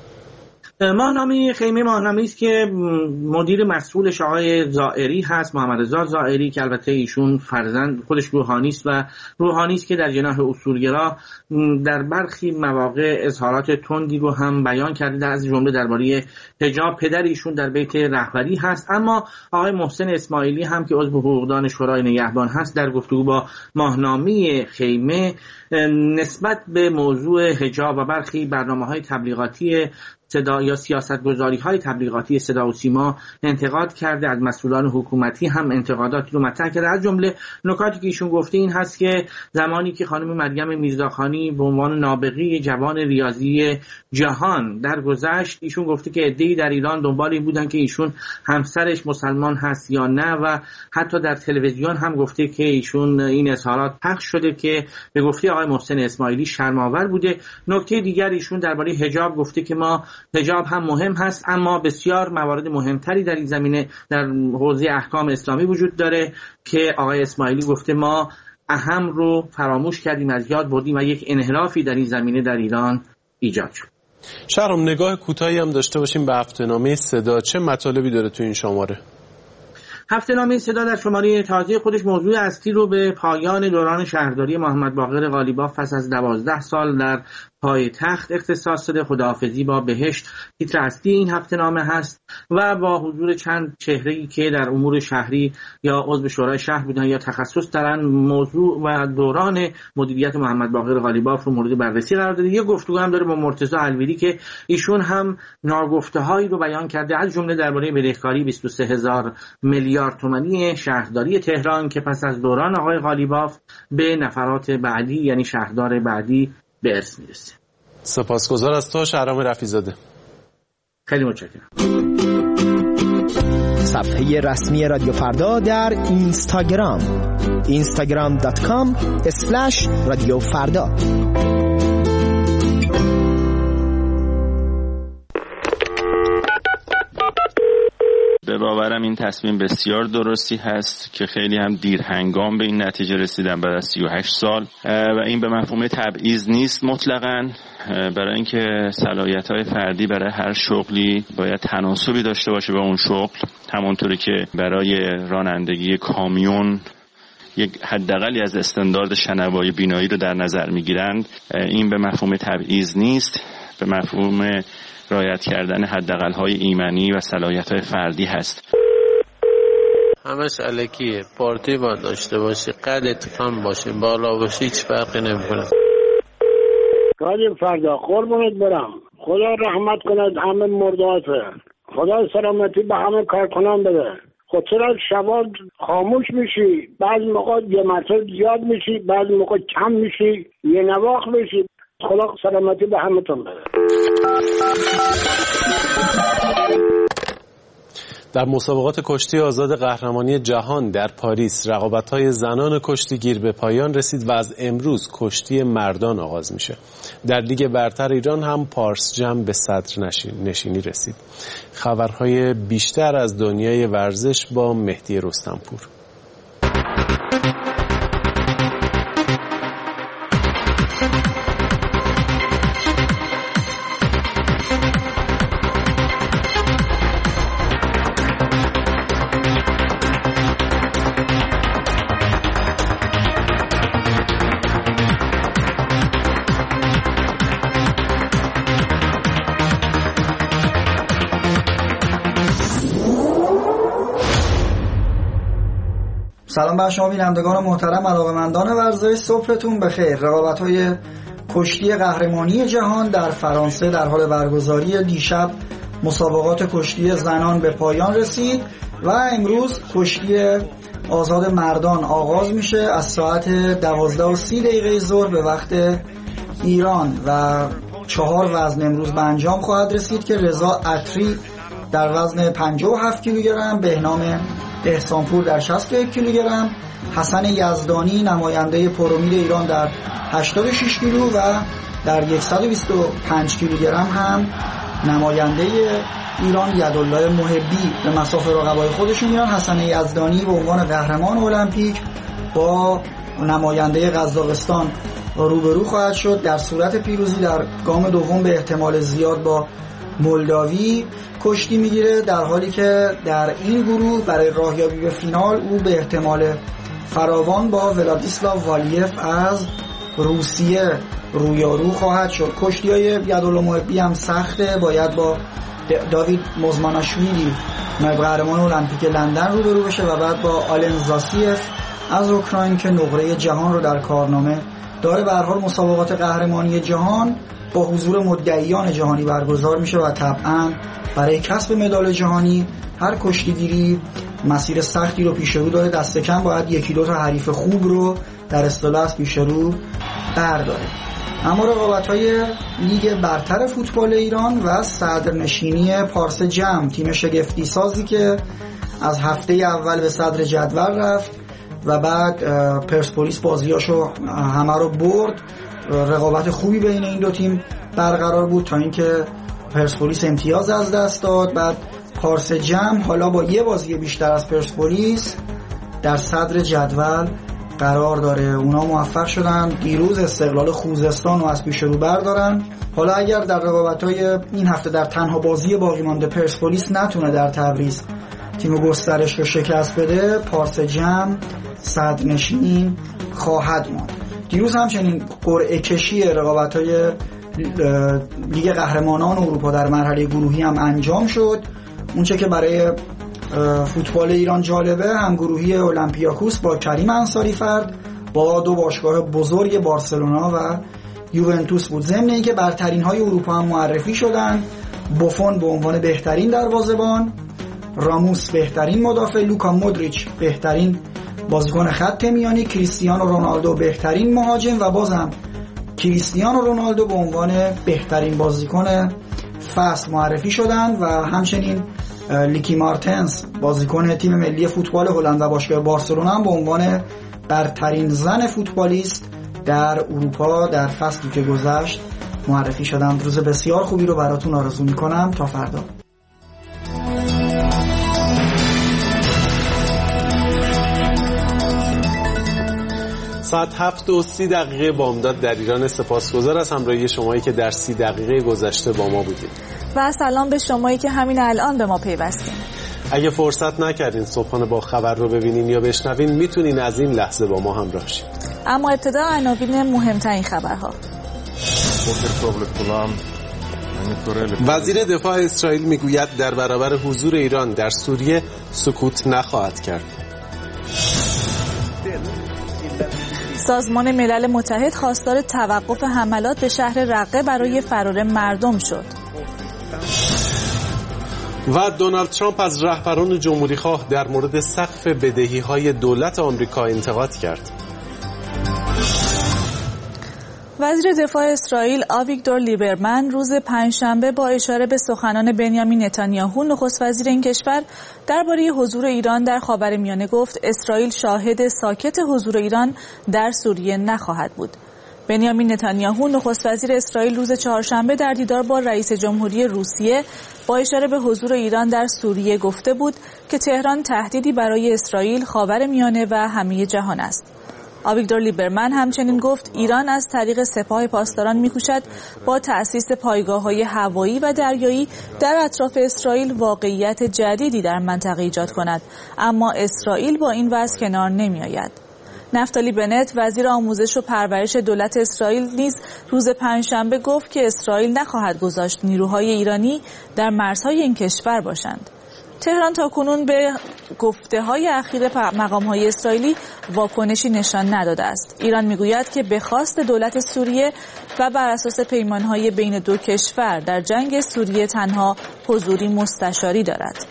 ماهنامه خیمه ماهنامه‌ای است که مدیر مسئولش آقای زائری هست، محمد رضا زائری، که البته ایشون فرزند خودش روحانی است و روحانی است که در جناح اصولگرا در برخی مواقع اظهارات تندی رو هم بیان کرده، از جمله درباره حجاب. پدر ایشون در بیت رهبری هست. اما آقای محسن اسماعیلی هم که عضو حقوقدان شورای نگهبان هست در گفتگو با ماهنامه خیمه نسبت به موضوع حجاب و برخی برنامه‌های تبلیغاتی صدا یا سیاست‌گذاری‌های تبلیغاتی صدا و سیما انتقاد کرده. از مسئولان حکومتی هم انتقاداتی رو مطرح کرده. از جمله نکاتی که ایشون گفته این هست که زمانی که خانم مریم میرزاخانی به عنوان نابغه جوان ریاضی جهان درگذشت، ایشون گفته که عده‌ای در ایران دنبال این بودن که ایشون همسرش مسلمان هست یا نه و حتی در تلویزیون هم گفته که ایشون این اظهارات پخش شده که به گفته آقای محسن اسماعیلی شرم‌آور بوده. نکته دیگر ایشون درباره حجاب گفته که ما حجاب هم مهم هست اما بسیار موارد مهمتری در این زمینه در حوزه احکام اسلامی وجود داره که آقای اسماعیلی گفته ما اهم رو فراموش کردیم، از یاد بردیم و یک انحرافی در این زمینه در ایران ایجاد شد. شهرام، نگاه کوتاهی هم داشته باشیم به هفته‌نامه صدا. چه مطالبی داره تو این شماره؟ هفته‌نامه صدا در شماره تازه خودش موضوع اصلی رو به پایان دوران شهرداری محمد باقر قالیباف پس از دوازده سال در پای تخت اختصاص داده. خداحافظی با بهشت تیتر اصلی این هفته نامه هست و با حضور چند چهره‌ای که در امور شهری یا عضو شورای شهر بودن یا تخصص دارن، موضوع و دوران مدیریت محمد باقر قالیباف رو مورد بررسی قرار داده. یه گفتگو هم داره با مرتضی الویری که ایشون هم ناگفته‌هایی رو بیان کرده، از جمله درباره بدهکاری بیست و سه هزار میلیارد تومانی شهرداری تهران که پس از دوران آقای قالیباف به نفرات بعدی یعنی شهردار بعدی به ارث میرسه. سپاسگزار از تو شهرام رفیع‌زاده. خیلی متشکرم. صفحه رسمی رادیو فردا در اینستاگرام اینستاگرام دات کام اسلش رادیو فردا. به باورم این تصمیم بسیار درستی هست که خیلی هم دیر هنگام به این نتیجه رسیدن بعد از سی و هشت سال و این به مفهوم تبعیض نیست مطلقاً، برای اینکه صلاحیت‌های فردی برای هر شغلی باید تناسبی داشته باشه با اون شغل، همونطوری که برای رانندگی کامیون یک حداقلی از استاندارد شنوایی بینایی رو در نظر میگیرند. این به مفهوم تبعیض نیست، به مفهوم رعایت کردن حداقل‌های ایمنی و صلاحیت‌های فردی هست. همش الکیه، پارتی باید داشته باشی، قدت کم باشه، بالا باشی، هیچ فرقی نمی‌کنه. رادیو فردا قربونت برم، خدا رحمت کند همه مرداته، خدا سلامتی به همه کارکنان بده. خود چرا شبا خاموش میشی؟ بعضی موقع یه مرتبه زیاد میشی، بعضی موقع کم میشی، یه نواخ میشی. خدا سلامتی به همه تون بده. در مسابقات کشتی آزاد قهرمانی جهان در پاریس رقابت‌های زنان کشتیگیر به پایان رسید و از امروز کشتی مردان آغاز میشه. در لیگ برتر ایران هم پارس جم به صدر نشینی رسید. خبرهای بیشتر از دنیای ورزش با مهدی رستمپور. سلام بر شما بینندگان محترم، علاقه‌مندان ورزش، صبحتون بخیر. رقابت‌های کشتی قهرمانی جهان در فرانسه در حال برگزاری. دیشب مسابقات کشتی زنان به پایان رسید و امروز کشتی آزاد مردان آغاز میشه از ساعت دوازده و سی دقیقه ظهر به وقت ایران و چهار وزن امروز به انجام خواهد رسید که رضا عطری در وزن پنجاه و هفت کیلوگرم، بهنام احسانپور در شصت و یک کیلوگرم، حسن یزدانی نماینده پرومیر ایران در هشتاد و شش کیلو و در صد و بیست و پنج کیلوگرم هم نماینده ایران یدالله محبی به مصاف رقبای خودشون میرن. حسن یزدانی به عنوان قهرمان المپیک با نماینده قزاقستان روبرو خواهد شد. در صورت پیروزی در گام دوم به احتمال زیاد با مولداوی کشتی میگیره، در حالی که در این گروه برای راهیابی به فینال او به احتمال فراوان با ولادیسلاو والیف از روسیه رویارو خواهد شد. کشتی‌های یدالله محبی هم سخته، باید با داوید مزماناشویلی قهرمان المپیک لندن روبرو بشه و بعد با آلن زاسیف از اوکراین که نقره جهان رو در کارنامه داره. به هر حال مسابقات قهرمانی جهان با حضور مدعیان جهانی برگزار میشه و طبعا برای کسب مدال جهانی هر کشتیگیری مسیر سختی رو پیش رو داره. دست کم باید یکی دو تا حریف خوب رو در اصطلاح از پیش رو برداره. اما رقابت‌های لیگ برتر فوتبال ایران و صدرنشینی پارس جم، تیم شگفتی سازی که از هفته اول به صدر جدول رفت و بعد پرسپولیس بازیاشو همه رو برد. رقابت خوبی بین این دو تیم برقرار بود تا اینکه پرسپولیس امتیاز از دست داد. بعد پارس جم حالا با یه بازی بیشتر از پرسپولیس در صدر جدول قرار داره. اونا موفق شدن دیروز استقلال خوزستان رو از پیش رو بردارن. حالا اگر در رقابت‌های این هفته در تنها بازی باقی مانده پرسپولیس نتونه در تبریز تیم گسترش رو شکست بده، پارس جم صدرنشین خواهد ماند. دیروز همچنین قرعه کشی رقابت‌های لیگ قهرمانان اروپا در مرحله گروهی هم انجام شد. اونچه که برای فوتبال ایران جالبه هم گروهی اولمپیاکوس با کریم انصاری فرد با دو باشگاه بزرگ بارسلونا و یوونتوس بود. ضمن اینکه برترین های اروپا هم معرفی شدن. بوفون به عنوان بهترین دروازه‌بان، راموس بهترین مدافع، لوکا مودریچ بهترین بازیکن خط میانی، کریستیانو رونالدو بهترین مهاجم و بازم کریستیانو رونالدو به عنوان بهترین بازیکن فصل معرفی شدند و همچنین لیکی مارتنز بازیکن تیم ملی فوتبال هلند و باشگاه بارسلونا هم به عنوان برترین زن فوتبالیست در اروپا در فصلی که گذشت معرفی شدند. روز بسیار خوبی رو براتون آرزو می‌کنم. تا فردا. ساعت هفت و سی دقیقه بامداد در ایران. سپاسگزار از همراهی شمایی که در سی دقیقه گذشته با ما بودید و سلام به شمایی که همین الان به ما پیوستین. اگه فرصت نکردین صبحانه با خبر رو ببینین یا بشنوین میتونین از این لحظه با ما همراه شید. اما ابتدا عناوین مهمترین خبرها. وزیر دفاع اسرائیل میگوید در برابر حضور ایران در سوریه سکوت نخواهد کرد. سازمان ملل متحد خواستار توقف حملات به شهر رقه برای فرار مردم شد. و دونالد ترامپ از رهبران جمهوریخواه در مورد سقف بدهی‌های دولت آمریکا انتقاد کرد. وزیر دفاع اسرائیل آویگدور لیبرمن روز پنجشنبه با اشاره به سخنان بنیامین نتانیاهو نخست وزیر این کشور درباره حضور ایران در خاورمیانه گفت اسرائیل شاهد ساکت حضور ایران در سوریه نخواهد بود. بنیامین نتانیاهو نخست وزیر اسرائیل روز چهارشنبه در دیدار با رئیس جمهوری روسیه با اشاره به حضور ایران در سوریه گفته بود که تهران تهدیدی برای اسرائیل، خاورمیانه و همه جهان است. آویگدور لیبرمن همچنین گفت ایران از طریق سپاه پاسداران می‌کوشد با تأسیس پایگاه‌های هوایی و دریایی در اطراف اسرائیل واقعیت جدیدی در منطقه ایجاد کند، اما اسرائیل با این وضع کنار نمی‌آید. نفتالی بنت وزیر آموزش و پرورش دولت اسرائیل نیز روز پنجشنبه گفت که اسرائیل نخواهد گذاشت نیروهای ایرانی در مرزهای این کشور باشند. تهران تاکنون به گفته‌های اخیر مقام‌های اسرائیلی واکنشی نشان نداده است. ایران می‌گوید که به خواست دولت سوریه و بر اساس پیمان‌های بین دو کشور در جنگ سوریه تنها حضوری مستشاری دارد.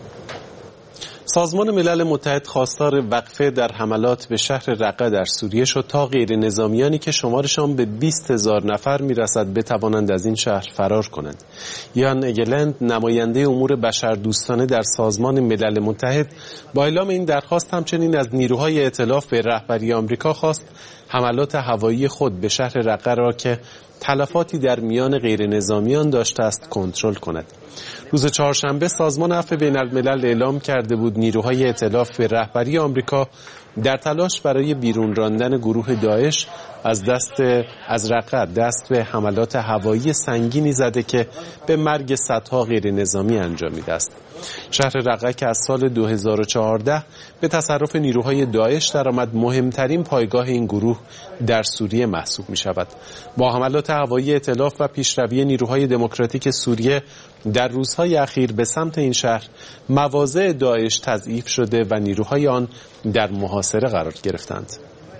سازمان ملل متحد خواستار وقفه در حملات به شهر رقه در سوریه شد تا غیر نظامیانی که شمارشان به بیست هزار نفر میرسد بتوانند از این شهر فرار کنند. یان اگلند نماینده امور بشردوستانه در سازمان ملل متحد با اعلام این درخواست همچنین از نیروهای ائتلاف به رهبری آمریکا خواست حملات هوایی خود به شهر رقه را که تلفاتی در میان غیر نظامیان داشته است کنترل کند. روز چهارشنبه سازمان عفو بین الملل اعلام کرده بود نیروهای ائتلاف به رهبری آمریکا در تلاش برای بیرون راندن گروه داعش از دست از رقه دست به حملات هوایی سنگینی زده که به مرگ صدها غیر نظامی انجامیده است. شهر رقه که از سال دو هزار و چهارده به تصرف نیروهای داعش درآمد مهمترین پایگاه این گروه در سوریه محسوب می شود. با حملات هوایی ائتلاف و پیشروی نیروهای دموکراتیک سوریه در روزهای اخیر به سمت این شهر مواضع داعش تضعیف شده و نیروهای آن در محاصره قرار گرفتند.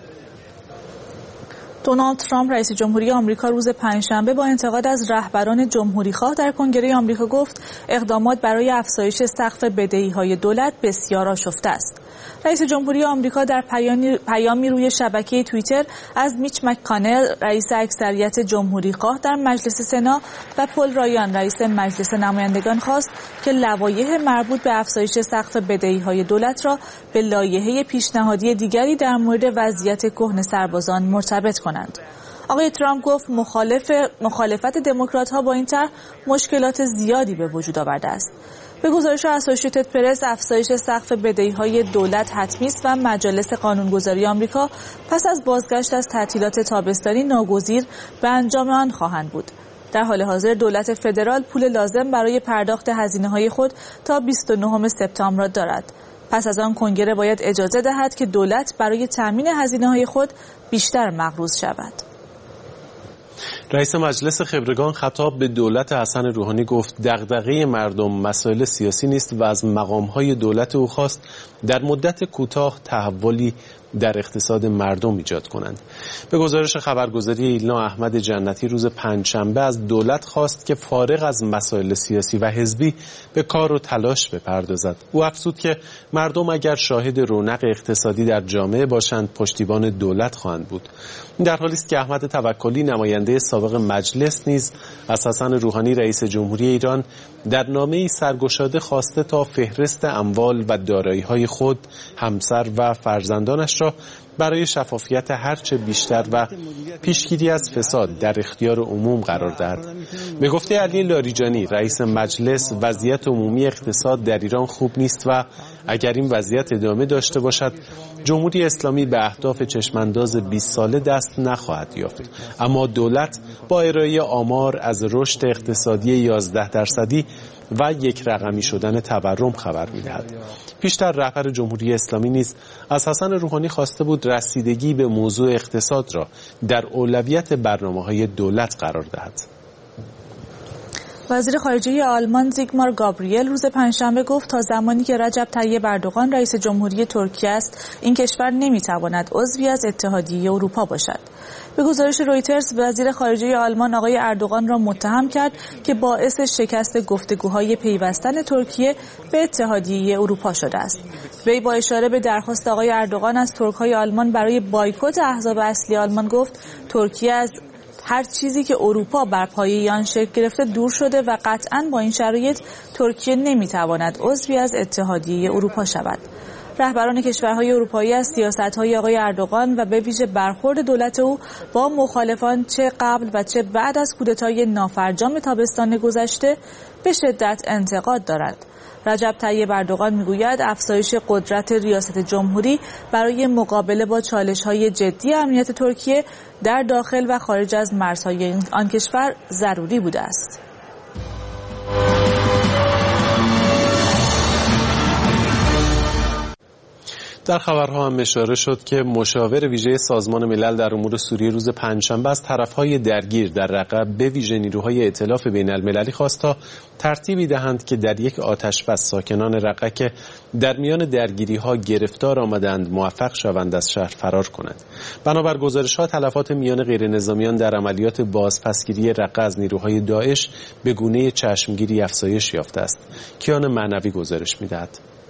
دونالد ترامپ رئیس جمهوری آمریکا روز پنجشنبه با انتقاد از رهبران جمهوری‌خواه در کنگره آمریکا گفت اقدامات برای افزایش سقف بدهی‌های دولت بسیار آشفته است. رئیس جمهوری آمریکا در پیامی روی شبکه توییتر از میچ مک‌کانل رئیس اکثریت جمهوری‌خواه در مجلس سنا و پل رایان رئیس مجلس نمایندگان خواست که لوایح مربوط به افزایش سقف بدهی‌های دولت را به لایحه پیشنهادی دیگری در مورد وضعیت کهنه سربازان مرتبط کنند. آقای ترامپ گفت مخالف مخالفت دموکرات‌ها با این طرح مشکلات زیادی به وجود آورده است. به گزارش اسوسییتد پرس افزایش سقف بدهی‌های دولت حتمی است و مجالس قانونگذاری آمریکا پس از بازگشت از تعطیلات تابستانی ناگزیر به انجام آن خواهند بود. در حال حاضر دولت فدرال پول لازم برای پرداخت هزینه‌های خود تا بیست و نهم سپتامبر را دارد. پس از آن کنگره باید اجازه دهد که دولت برای تامین هزینه‌های خود بیشتر مقروض شود. رئیس مجلس خبرگان خطاب به دولت حسن روحانی گفت دغدغه مردم مسائل سیاسی نیست و از مقام‌های دولت او خواست در مدت کوتاه تحولی در اقتصاد مردم ایجاد کنند. به گزارش خبرگزاری ایلنا، احمد جنتی روز پنجشنبه از دولت خواست که فارغ از مسائل سیاسی و حزبی به کار و تلاش بپردازد. او افزود که مردم اگر شاهد رونق اقتصادی در جامعه باشند پشتیبان دولت خواهند بود. در حالی است که احمد توکلی نماینده سابق مجلس نیز از حسن روحانی رئیس جمهوری ایران در نامه‌ای سرگشاده خواسته تا فهرست اموال و دارایی‌های خود، همسر و فرزندانش را برای شفافیت هرچه بیشتر و پیشگیری از فساد در اختیار عموم قرار دهد. به گفته علی لاریجانی رئیس مجلس، وضعیت عمومی اقتصاد در ایران خوب نیست و اگر این وضعیت ادامه داشته باشد جمهوری اسلامی به اهداف چشمانداز بیست ساله دست نخواهد یافت. اما دولت با ارائه آمار از رشد اقتصادی یازده درصدی و یک رقمی شدن تورم خبر می‌دهد. پیشتر رهبر جمهوری اسلامی نیز از حسن روحانی خواسته بود رسیدگی به موضوع اقتصاد را در اولویت برنامه‌های دولت قرار دهد. وزیر خارجه آلمان زیگمار گابریل روز پنجشنبه گفت تا زمانی که رجب طیب اردوغان رئیس جمهوری ترکیه است این کشور نمیتواند عضوی از اتحادیه اروپا باشد. به گزارش رویترز وزیر خارجه آلمان آقای اردوغان را متهم کرد که باعث شکست گفتگوهای پیوستن ترکیه به اتحادیه اروپا شده است. وی با اشاره به درخواست آقای اردوغان از ترک‌های آلمان برای بایکوت احزاب اصلی آلمان گفت ترکیه از هر چیزی که اروپا بر پایه آن شکل گرفته دور شده و قطعاً با این شرایط ترکیه نمیتواند عضوی از اتحادیه اروپا شود. رهبران کشورهای اروپایی از سیاست‌های آقای اردوغان و به ویژه برخورد دولت او با مخالفان چه قبل و چه بعد از کودتای نافرجام تابستان گذشته به شدت انتقاد دارند. رجب طیب اردوغان میگوید افزایش قدرت ریاست جمهوری برای مقابله با چالش‌های جدی امنیت ترکیه در داخل و خارج از مرزهای آن کشور ضروری بوده است. در خبرها هم اشاره شد که مشاور ویژه سازمان ملل در امور سوریه روز پنجشنبه از طرفهای درگیر در رقه به ویژه نیروهای ائتلاف بین المللی خواست تا ترتیبی دهند که در یک آتشبس ساکنان رقه که در میان درگیری‌ها گرفتار آمدند موفق شوند از شهر فرار کنند. بنابر گزارش‌ها تلفات میان غیرنظامیان در عملیات بازپسگیری رقه از نیروهای داعش به گونه چشمگیری افزایش یافته است. کیان معنوی گزارش می‌دهد.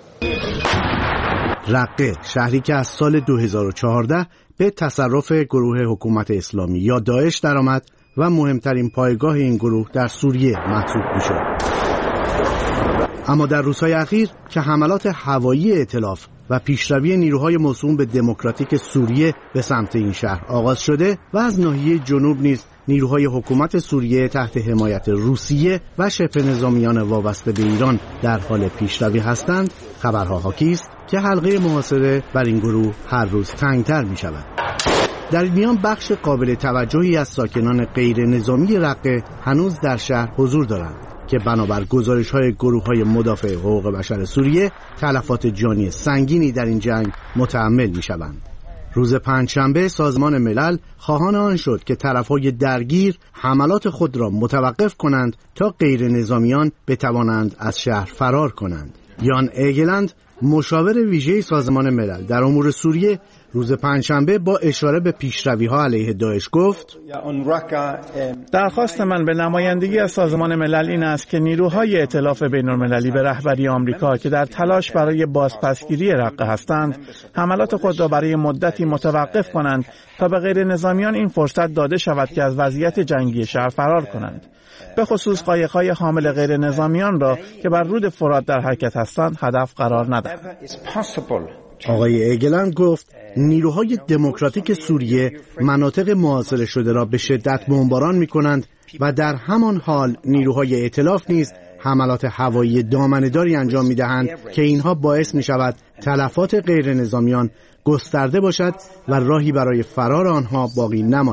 رقه، شهری که از سال دو هزار و چهارده به تصرف گروه حکومت اسلامی یا داعش درآمد و مهمترین پایگاه این گروه در سوریه محسوب می‌شد. اما در روزهای اخیر که حملات هوایی ائتلاف و پیشروی نیروهای موسوم به دموکراتیک سوریه به سمت این شهر آغاز شده و از ناحیه جنوب نیز نیروهای حکومت سوریه تحت حمایت روسیه و شبه نظامیان وابسته به ایران در حال پیشروی هستند، خبرها حاکی است که حلقه محاصره بر این گروه هر روز تنگتر می شود. در این میان بخش قابل توجهی از ساکنان غیر نظامی رقه هنوز در شهر حضور دارند که بنابر گزارش‌های گروه‌های مدافع حقوق بشر سوریه تلفات جانی سنگینی در این جنگ متحمل می‌شوند. روز پنجشنبه سازمان ملل خواهان آن شد که طرف‌های درگیر حملات خود را متوقف کنند تا غیر نظامیان بتوانند از شهر فرار کنند. یان ایگلند، مشاور ویژه سازمان ملل در امور سوریه، روز پنجشنبه با اشاره به پیشروی‌ها علیه داعش گفت: درخواست من به نمایندگی از سازمان ملل این است که نیروهای ائتلاف بین‌المللی به رهبری آمریکا که در تلاش برای بازپسگیری رقه هستند، حملات خود را برای مدتی متوقف کنند تا به غیر نظامیان این فرصت داده شود که از وضعیت جنگی شهر فرار کنند. به خصوص قایق‌های حامل غیر نظامیان را که بر رود فرات در حرکت هستند هدف قرار ندهند. آقای ایگلند گفت نیروهای دموکراتیک سوریه مناطق محاصره شده را به شدت بمباران می‌کنند و در همان حال نیروهای ائتلاف نیز حملات هوایی دامنه‌داری انجام می‌دهند که اینها باعث می‌شود تلفات غیر نظامیان گسترده باشد و راهی برای فرار آنها باقی نماند.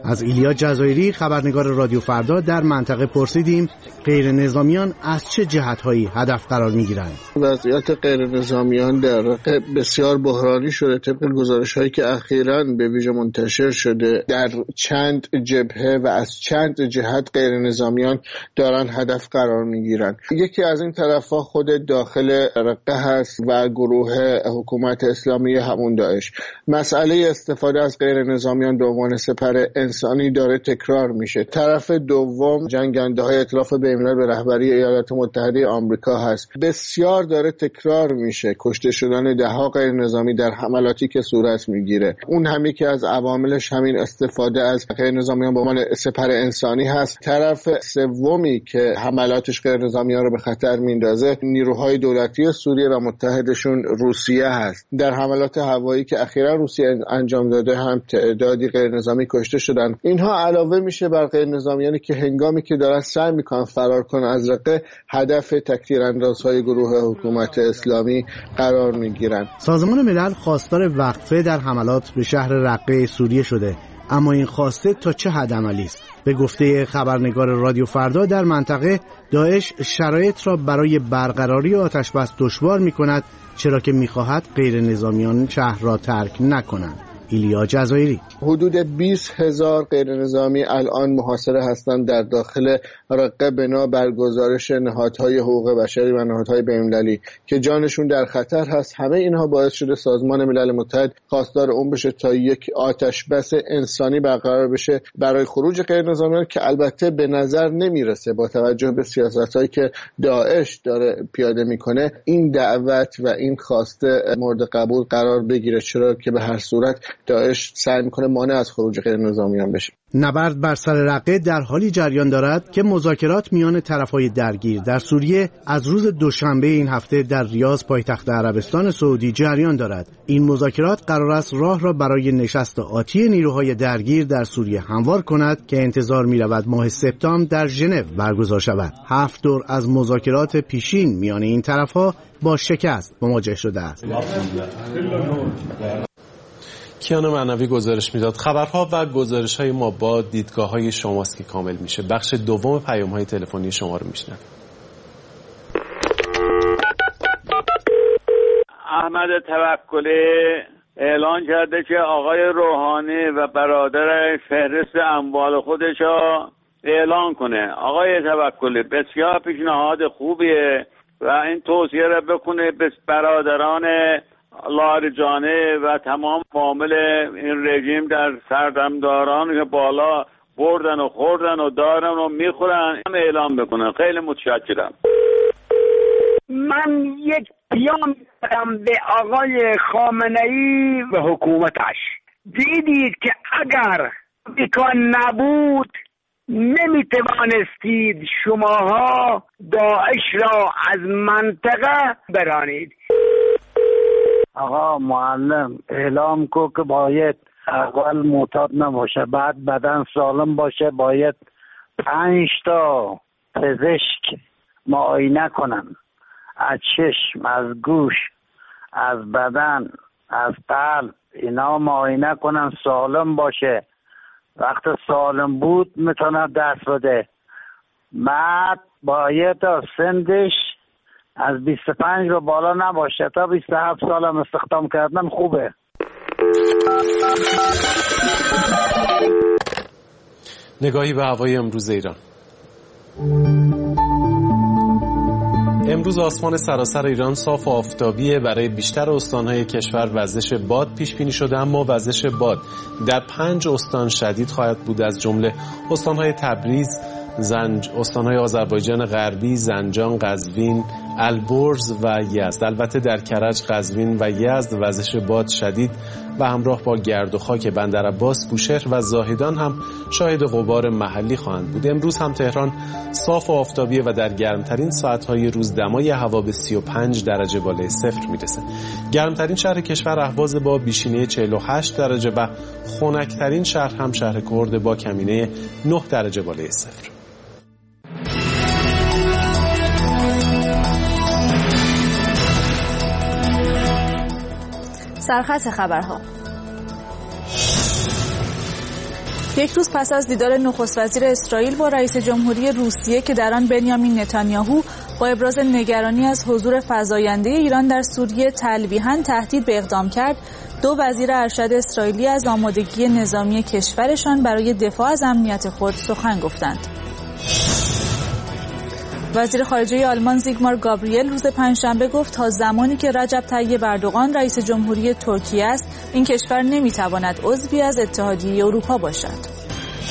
از ایلیا جزایری خبرنگار رادیو فردا در منطقه پرسیدیم غیر نظامیان از چه جهت‌هایی هدف قرار می‌گیرند. وضعیت غیر نظامیان در بسیار بحرانی شده طبق گزارش‌هایی که اخیراً به ویژه منتشر شده. در چند جبهه و از چند جهت غیر نظامیان دارن هدف قرار می‌گیرند. یکی از این طرف‌ها خود داخل رقه هست و گروه حکومت اسلامی همون داعش. مسئله استفاده از غیر نظامیان به عنوان سپر انسانی داره تکرار میشه. طرف دوم جنگنده‌های ائتلاف بین‌الملل به رهبری ایالات متحده آمریکا هست. بسیار داره تکرار میشه کشته شدن ده‌ها غیر نظامی در حملاتی که صورت میگیره. اون هم یکی از عواملش همین استفاده از غیر نظامیان به عنوان سپر انسانی هست. طرف سومی که حملاتش غیر نظامیان رو به خطر میندازه نیروهای دولتی سوریه و متحدشون روسیه هست. در حملات هوایی که اخیرا روسیه انجام داده هم تعدادی غیر نظامی کشته شدن. اینها علاوه میشه بر غیر نظامیانی که هنگامی که دارن سعی میکنن فرار کنن از رقه هدف تکتیر اندازهای گروه حکومت اسلامی قرار میگیرن. سازمان ملل خواستار وقفه در حملات به شهر رقه سوریه شده، اما این خواسته تا چه حد عملی است؟ به گفته خبرنگار رادیو فردا در منطقه داعش شرایط را برای برقراری آتش بس دشوار می‌کند، چرا که می‌خواهد غیر نظامیان شهر را ترک نکنند. ایلیا جزایری: حدود بیست هزار غیر نظامی الان محاصره هستند در داخل رقه بنا بر گزارش نهادهای حقوق بشری و نهادهای بین‌المللی که جانشون در خطر هست. همه اینها باعث شده سازمان ملل متحد خواستار اون بشه تا یک آتش بس انسانی برقرار بشه برای خروج غیر نظامیان که البته به نظر نمیرسه با توجه به سیاستایی که داعش داره پیاده میکنه این دعوت و این خواسته مورد قبول قرار بگیره، چرا که به هر صورت داعش سعی میکنه مانع از خروج غیر نظامیان بشه. نبرد بر سر رقه در حالی جریان دارد که مذاکرات میان طرفهای درگیر در سوریه از روز دوشنبه این هفته در ریاض پایتخت عربستان سعودی جریان دارد. این مذاکرات قرار است راه را برای نشست آتی نیروهای درگیر در سوریه هموار کند که انتظار می‌رود ماه سپتامبر در ژنو برگزار شود. هفت دور از مذاکرات پیشین میان این طرفها با شکست مواجه شده است. کیان معنوی گزارش میداد. خبرها و گزارش‌های ما با دیدگاه‌های شماست که کامل میشه. بخش دوم پیام‌های تلفنی شما رو میشنویم. احمد توکلی اعلان کرده که آقای روحانی و برادرش فهرست اموال خودش رو اعلان کنه. آقای توکلی بسیار پیشنهاد خوبیه و این توصیه رو بکنه به برادران لاریجانه و تمام فامیل این رژیم در سردمداران که بالا بردن و خوردن و دارن و میخورن اعلام بکنن. خیلی متشکرم. من یک پیام دارم به آقای خامنه‌ای و حکومتش. دیدید که اگر امکان نبود نمیتوانستید شماها داعش را از منطقه برانید. آقا معلم اعلام کو که باید اول معتاد نباشه، بعد بدن سالم باشه، باید پنج تا پزشک معاینه کنن، از چشم، از گوش، از بدن، از قلب، اینا معاینه کنن سالم باشه. وقت سالم بود میتونه دست بده. بعد باید سندش از بیست و پنج رو بالا نباشه. تا بیست و هفت سال هم استخدام کردن خوبه. نگاهی به هوای امروز ایران. امروز آسمان سراسر ایران صاف و آفتابیه. برای بیشتر استانهای کشور وزش باد پیش بینی شده، اما وزش باد در پنج استان شدید خواهد بود، از جمله استانهای تبریز، زنج، استانهای آذربایجان غربی، زنجان، قزوین، البرز و یزد. البته در کرج، قزوین و یزد وزش باد شدید و همراه با گرد و خاک بندرعباس، بوشهر و زاهدان هم شاهد غبار محلی خواهند بود. امروز هم تهران صاف و آفتابیه و در گرمترین ساعت‌های روز دمای هوا به سی و پنج درجه بالای صفر میرسه. گرمترین شهر کشور اهواز با بیشینه چهل و هشت درجه و خنک‌ترین شهر هم شهر کرد با کمینه نه درجه بالای صفر. سرخط خبرها. یک روز پس از دیدار نخست وزیر اسرائیل با رئیس جمهوری روسیه که در آن بنیامین نتانیاهو با ابراز نگرانی از حضور فزاینده ایران در سوریه تلویحاً تهدید به اقدام کرد، دو وزیر ارشد اسرائیلی از آمادگی نظامی کشورشان برای دفاع از امنیت خود سخن گفتند. وزیر خارجه آلمان زیگمار گابریل روز پنجشنبه گفت تا زمانی که رجب طیب اردوغان رئیس جمهوری ترکیه است، این کشور نمیتواند عضوی از اتحادیه اروپا باشد.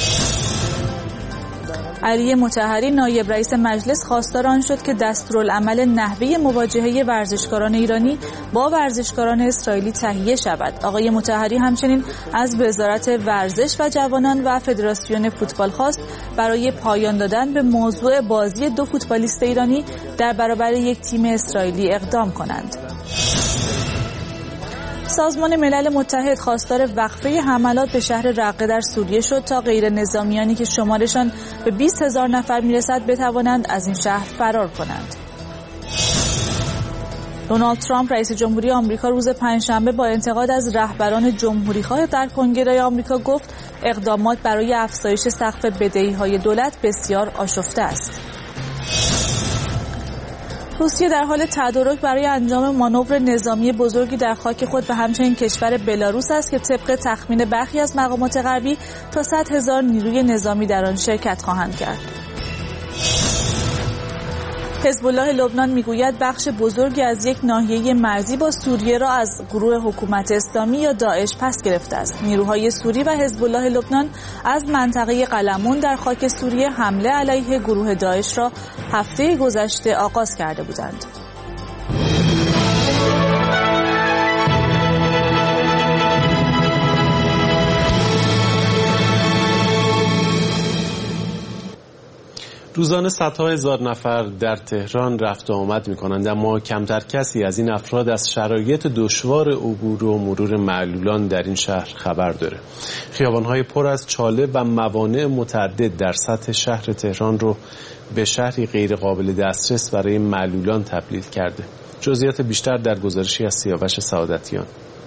علی مطهری نایب رئیس مجلس خواستار آن شد که دستورالعمل نحوه مواجهه ورزشکاران ایرانی با ورزشکاران اسرائیلی تهیه شود. آقای مطهری همچنین از وزارت ورزش و جوانان و فدراسیون فوتبال خواست برای پایان دادن به موضوع بازی دو فوتبالیست ایرانی در برابر یک تیم اسرائیلی اقدام کنند. سازمان ملل متحد خواستار وقفه حملات به شهر رقه در سوریه شد تا غیر نظامیانی که شمارشان به بیست هزار نفر میرسد بتوانند از این شهر فرار کنند. دونالد ترامپ رئیس جمهوری آمریکا روز پنجشنبه با انتقاد از رهبران جمهوری‌خواه در کنگره آمریکا گفت اقدامات برای افزایش سقف بدهی‌های دولت بسیار آشفته است. روسیه در حال تدارک برای انجام مانور نظامی بزرگی در خاک خود و همچنین کشور بلاروس است که طبق تخمین برخی از مقامات غربی تا صد هزار نیروی نظامی در آن شرکت خواهند کرد. حزب الله لبنان میگوید بخش بزرگی از یک ناحیه مرزی با سوریه را از گروه حکومت اسلامی یا داعش پس گرفته است. نیروهای سوری و حزب الله لبنان از منطقه قلمون در خاک سوریه حمله علیه گروه داعش را هفته گذشته آغاز کرده بودند. روزانه صدها هزار نفر در تهران رفت و آمد می کنند، اما کمتر کسی از این افراد از شرایط دشوار عبور و مرور معلولان در این شهر خبر داره. خیابان‌های پر از چاله و موانع متعدد در سطح شهر تهران رو به شهری غیر قابل دسترس برای معلولان تبدیل کرده. جزئیات بیشتر در گزارشی از سیاوش سعادتیان.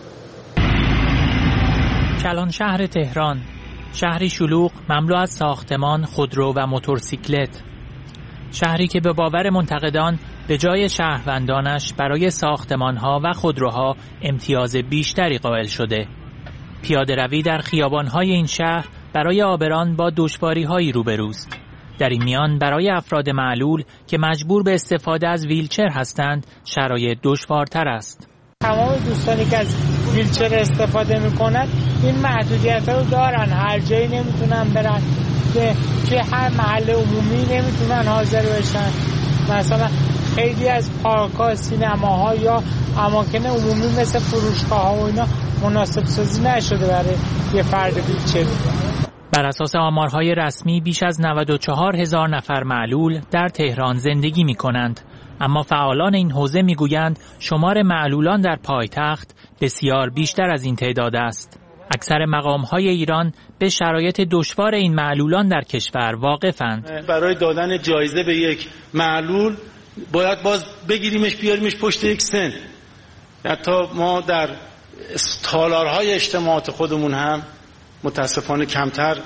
کلان شهر تهران، شهری شلوغ مملو از ساختمان، خودرو و موتورسیکلت. شهری که به باور منتقدان به جای شهروندانش برای ساختمانها و خودروها امتیاز بیشتری قائل شده. پیاده روی در خیابانهای این شهر برای عابران با دشواری‌هایی روبروست. در این میان برای افراد معلول که مجبور به استفاده از ویلچر هستند شرایط دشوارتر است. تمام دوستانی که از ویلچر استفاده میکنند این محدودیت رو دارن، هر جایی نمیتونن برن، که هر محل عمومی نمیتونن حاضر بشن. مثلا خیلی از پارک‌ها، سینماها یا اماکن عمومی مثل فروشگاه‌ها و اینا مناسب سازی نشده برای یه فرد ویلچر. بر اساس آمارهای رسمی بیش از نود و چهار هزار نفر معلول در تهران زندگی میکنند، اما فعالان این حوزه میگویند شمار معلولان در پایتخت بسیار بیشتر از این تعداد است. اکثر مقام‌های ایران به شرایط دشوار این معلولان در کشور واقفند. برای دادن جایزه به یک معلول باید باز بگیریمش بیاریمش پشت یک سن. حتی ما در تالارهای اجتماعات خودمون هم متاسفانه کمتر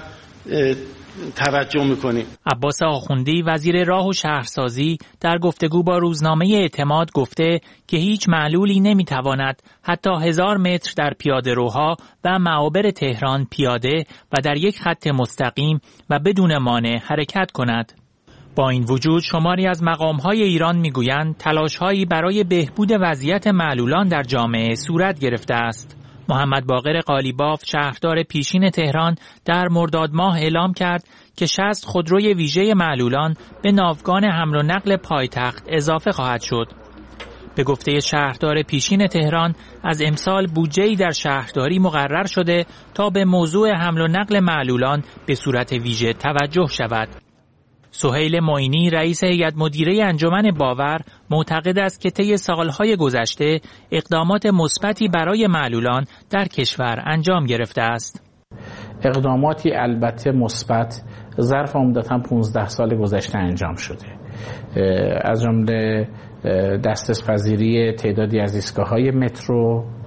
توجه میکنیم. عباس آخوندی وزیر راه و شهرسازی در گفتگو با روزنامه اعتماد گفته که هیچ معلولی نمیتواند حتی هزار متر در پیاده روها و معابر تهران پیاده و در یک خط مستقیم و بدون مانع حرکت کند. با این وجود شماری از مقام‌های ایران میگویند تلاش‌هایی برای بهبود وضعیت معلولان در جامعه صورت گرفته است. محمد باقر قالیباف شهردار پیشین تهران در مرداد ماه اعلام کرد که شصت خودروی ویژه معلولان به ناوگان حمل و نقل پایتخت اضافه خواهد شد. به گفته شهردار پیشین تهران از امسال بودجه‌ای در شهرداری مقرر شده تا به موضوع حمل و نقل معلولان به صورت ویژه توجه شود. سهیل معینی رئیس هیئت مدیره انجمن باور معتقد است که طی سالهای گذشته اقدامات مثبتی برای معلولان در کشور انجام گرفته است. اقداماتی البته مثبت ظرف عمدتاً پانزده سال گذشته انجام شده، از جمله دسترس‌پذیری تعدادی از ایستگاه‌های مترو،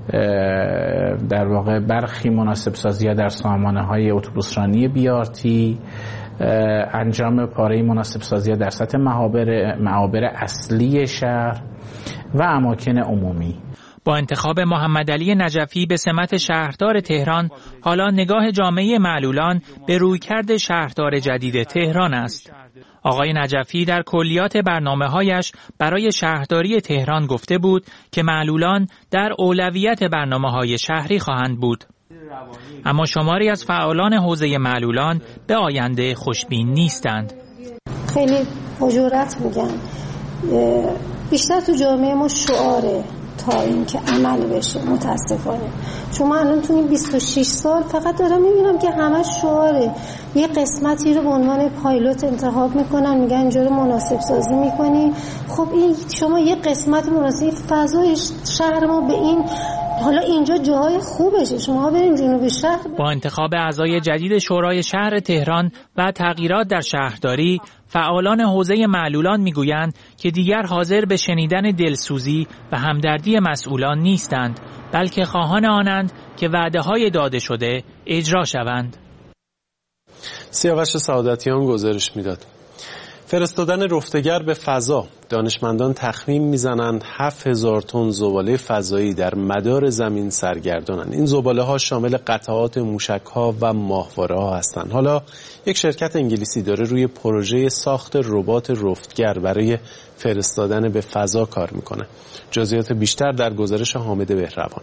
در واقع برخی مناسب سازی در سامانه های اتوبوسرانی بیارتی، انجام پاره مناسب سازی در سطح معابر معابر اصلی شهر و اماکن عمومی. با انتخاب محمد علی نجفی به سمت شهردار تهران، حالا نگاه جامعه معلولان به رویکرد شهردار جدید تهران است. آقای نجفی در کلیات برنامه‌هایش برای شهرداری تهران گفته بود که معلولان در اولویت برنامه‌های شهری خواهند بود. اما شماری از فعالان حوزه معلولان به آینده خوشبین نیستند. خیلی مجرد میگن، بیشتر تو جامعه ما شعاره تا این که عمل بشه. متاسفانه چون من الان تو این بیست و شش سال فقط دارم میبینم که همه شعاره. یه قسمتی رو به عنوان پایلوت انتخاب میکنن، میگن اینجا رو مناسب سازی میکنی. خب این شما یه قسمت مناسب، فضای شهر ما به این، حالا اینجا جاهای خوبشه، شما بریم جنوب شهر. با انتخاب اعضای جدید شورای شهر تهران و تغییرات در شهرداری، فعالان حوزه معلولان میگویند که دیگر حاضر به شنیدن دلسوزی و همدردی مسئولان نیستند، بلکه خواهان آنند که وعده‌های داده شده اجرا شوند. سیاوش سعادتیان گزارش میداد. فرستادن رفتگر به فضا. دانشمندان تخمین میزنند هفت هزار تن زباله فضایی در مدار زمین سرگردانند. این زباله ها شامل قطعات موشک ها و ماهواره ها هستند. حالا یک شرکت انگلیسی داره روی پروژه ساخت ربات رفتگر برای فرستادن به فضا کار میکنه. جزئیات بیشتر در گزارش حامد بهروان.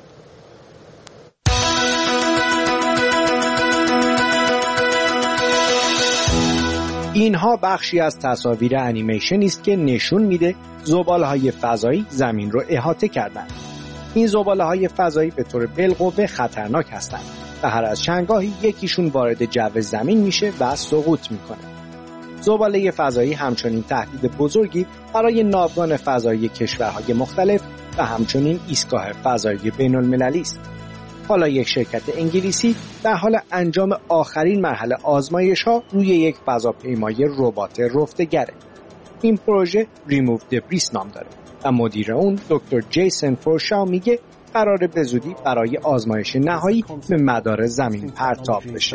اینها بخشی از تصاویر انیمیشنی است که نشون میده زباله‌های فضایی زمین رو احاطه کردند. این زباله‌های فضایی به طور بالقوه خطرناک هستند و هر از چندگاهی یکیشون وارد جو زمین میشه و سقوط میکنه. زباله فضایی همچنین تهدید بزرگی برای ناوگان فضایی کشورهای مختلف و همچنین ایستگاه فضایی بین‌المللی است. حالا یک شرکت انگلیسی در حال انجام آخرین مرحله آزمایش‌ها روی یک فضاپیمای ربات رفتگره. این پروژه ریموو دبریس نام داره و مدیر اون دکتر جیسن فورشاو میگه قراره به زودی برای آزمایش نهایی به مدار زمین پرتاب بشه.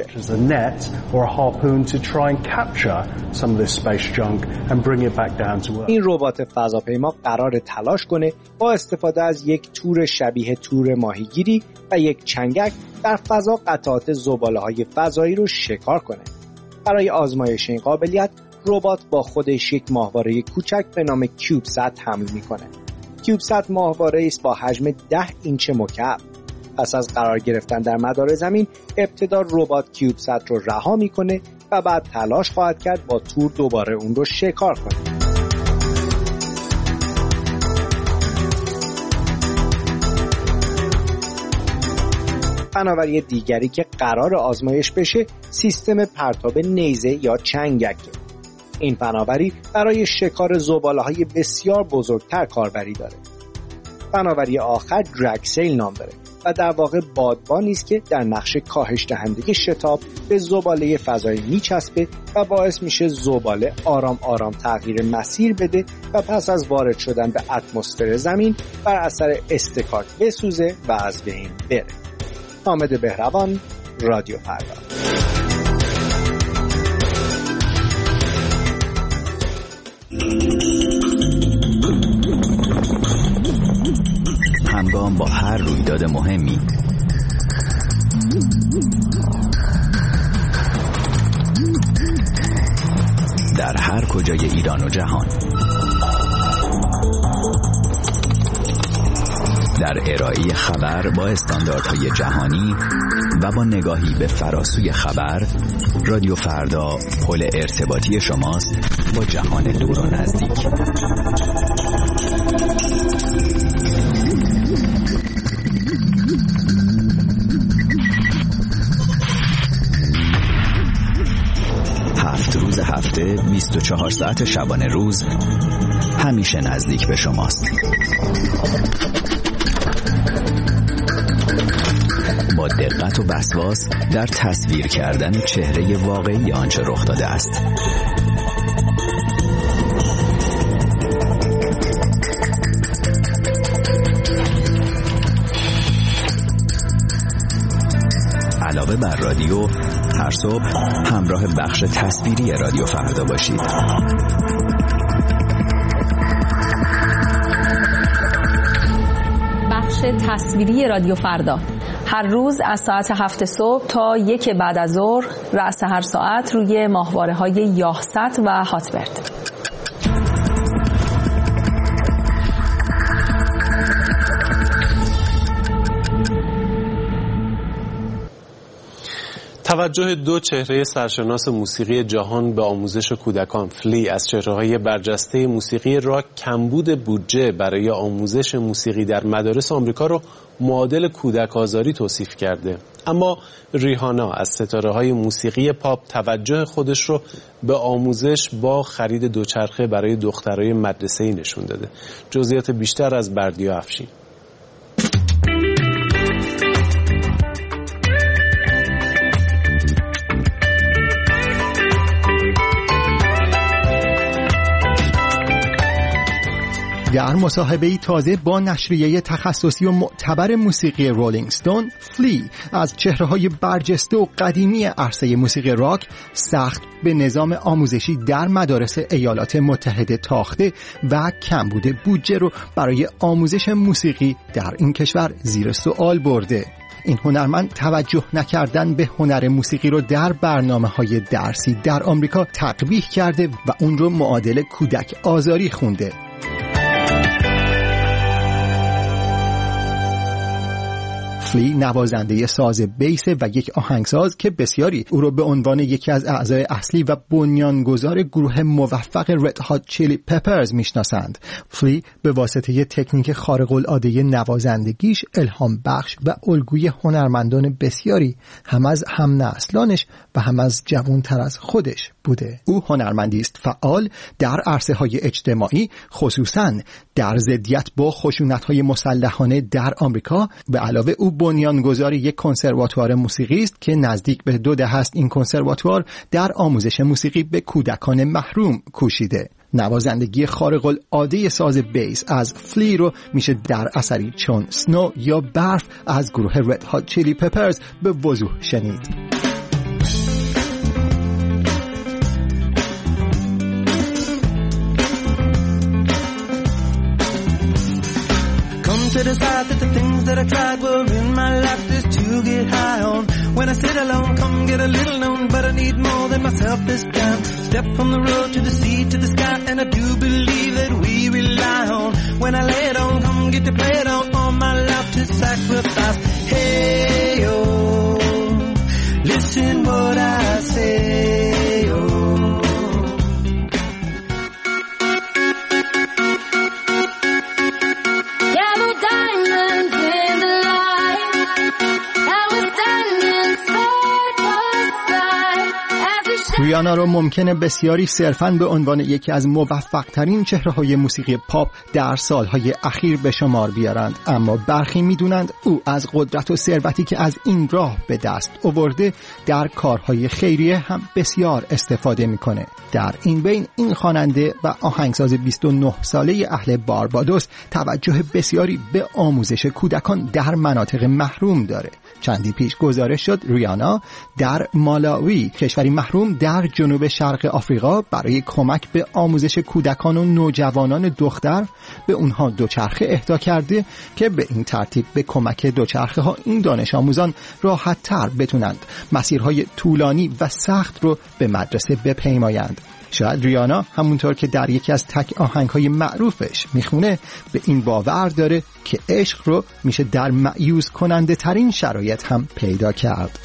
این ربات فضاپیما قراره تلاش کنه با استفاده از یک تور شبیه تور ماهیگیری و یک چنگک در فضا قطعات زباله‌های فضایی رو شکار کنه. برای آزمایش این قابلیت ربات با خودش یک ماهواره کوچک به نام کیوبسات حمل میکنه. کیوبسات ماهواره‌ای است با حجم ده اینچ مکعب. پس از قرار گرفتن در مدار زمین، ابتدا ربات کیوبسات رو رها میکنه و بعد تلاش خواهد کرد با تور دوباره اون رو شکار کنه. فناوری دیگری که قرار آزمایش بشه سیستم پرتاب نیزه یا چنگکه. این فناوری برای شکار زباله‌های بسیار بزرگتر کاربری داره. فناوری آخر درگسیل نام داره و در واقع بادبانی است که در نقش کاهش دهنده شتاب به زباله فضایی میچسبه و باعث میشه زباله آرام آرام تغییر مسیر بده و پس از وارد شدن به اتمسفر زمین بر اثر اصطکاک بسوزه و از بین بره. حامد بهروان، رادیو فردا. همگام با هر رویداد مهمی در هر کجای ایران و جهان، در ارائه خبر با استانداردهای جهانی و با نگاهی به فراسوی خبر، رادیو فردا پل ارتباطی شماست با جهان دور و نزدیک. هفت روز هفته، بیست و چهار ساعت شبانه روز، همیشه نزدیک به شماست. با دقت و وسواس در تصویر کردن چهره واقعی آنچه رخ داده است. علاوه بر رادیو هر صبح همراه بخش تصویری رادیو فردا باشید. بخش تصویری رادیو فردا هر روز از ساعت هفت صبح تا یک بعد از ظهر رأس هر ساعت روی ماهواره‌های یاهست و هاتبرد. توجه دو چهره سرشناس موسیقی جهان به آموزش کودکان. فلی از چهره‌های برجسته موسیقی راک کمبود بودجه برای آموزش موسیقی در مدارس آمریکا رو معادل کودک آزاری توصیف کرده. اما ریهانا از ستاره‌های موسیقی پاپ توجه خودش رو به آموزش با خرید دوچرخه برای دخترای مدرسه‌ای نشون داده. جزئیات بیشتر از بردیا افشین. در مصاحبه‌ای تازه با نشریه تخصصی و معتبر موسیقی رولینگ استون، فلی از چهره‌های برجسته و قدیمی عرصه موسیقی راک سخت به نظام آموزشی در مدارس ایالات متحده تاخته و کمبود بودجه رو برای آموزش موسیقی در این کشور زیر سوال برده. این هنرمند توجه نکردن به هنر موسیقی رو در برنامه‌های درسی در آمریکا تقبیح کرده و اون رو معادل کودک آزاری خونده. فلی نوازنده ساز بیس و یک آهنگساز که بسیاری او را به عنوان یکی از اعضای اصلی و بنیانگذار گروه موفق رد هات چیلی پپرز میشناسند. فلی به واسطه تکنیک خارق العاده نوازندگیش الهام بخش و الگوی هنرمندان بسیاری هم از هم نسلانش و هم از جوانتر از خودش بوده. او هنرمندی است فعال در عرصه‌های اجتماعی، خصوصاً در ضدیت با خشونت‌های مسلحانه در آمریکا. به علاوه او بنیانگذار یک کنسرواتوار موسیقی است که نزدیک به دو دهه است این کنسرواتوار در آموزش موسیقی به کودکان محروم کوشیده. نوازندگی خارق العاده ساز بیس از فلی رو میشه در اثری چون سنو یا برف از گروه رد هات چیلی پپرز به وضوح شنید. To decide that the things that I tried were in my life just to get high on. When I sit alone, come get a little known, but I need more than myself this time. Step from the road to the sea to the sky, and I do believe that we rely on. When I lay it on, come get to play it on, all my life to sacrifice. Hey, oh, listen what I say, oh. ریانا رو ممکنه بسیاری صرفاً به عنوان یکی از موفق‌ترین چهره‌های موسیقی پاپ در سالهای اخیر به شمار بیارند، اما برخی می‌دونند او از قدرت و ثروتی که از این راه به دست آورده در کارهای خیریه هم بسیار استفاده می‌کنه. در این بین این خواننده و آهنگساز بیست و نه ساله اهل باربادوس توجه بسیاری به آموزش کودکان در مناطق محروم داره. چندی پیش گزارش شد ریانا در مالاوی، کشوری محروم در جنوب شرق آفریقا، برای کمک به آموزش کودکان و نوجوانان دختر به اونها دوچرخه اهدا کرده که به این ترتیب به کمک دوچرخه ها این دانش آموزان راحت تر بتونند مسیرهای طولانی و سخت رو به مدرسه بپیمایند. شاید ریانا همونطور که در یکی از تک آهنگ‌های معروفش میخونه به این باور داره که عشق رو میشه در مأیوس کننده ترین شرایط هم پیدا کرد.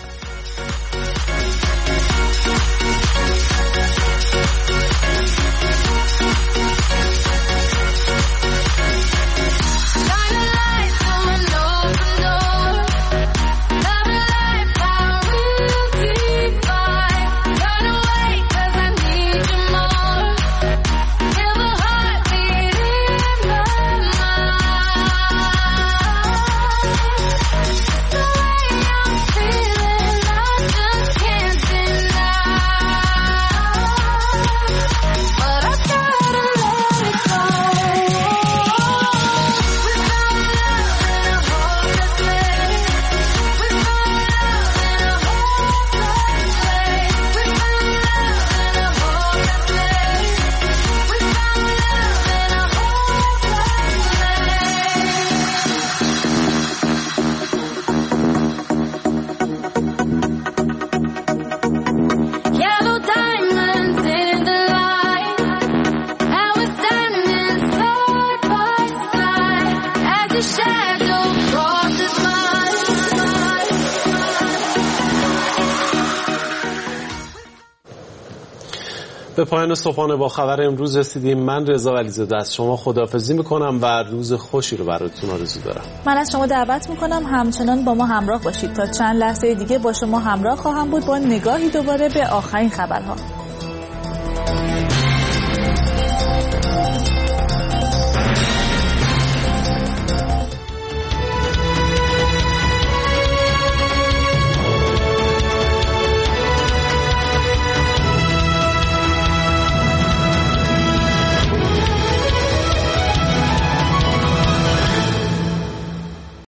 shadow crosses mine. به پایان صبحانه با خبر امروز رسیدیم. من رضا ولیزاده از شما خداحافظی میکنم و روز خوشی رو براتون آرزو دارم. من از شما دعوت میکنم همچنان با ما همراه باشید. تا چند لحظه دیگه با شما همراه خواهم بود با نگاهی دوباره به آخرین خبرها.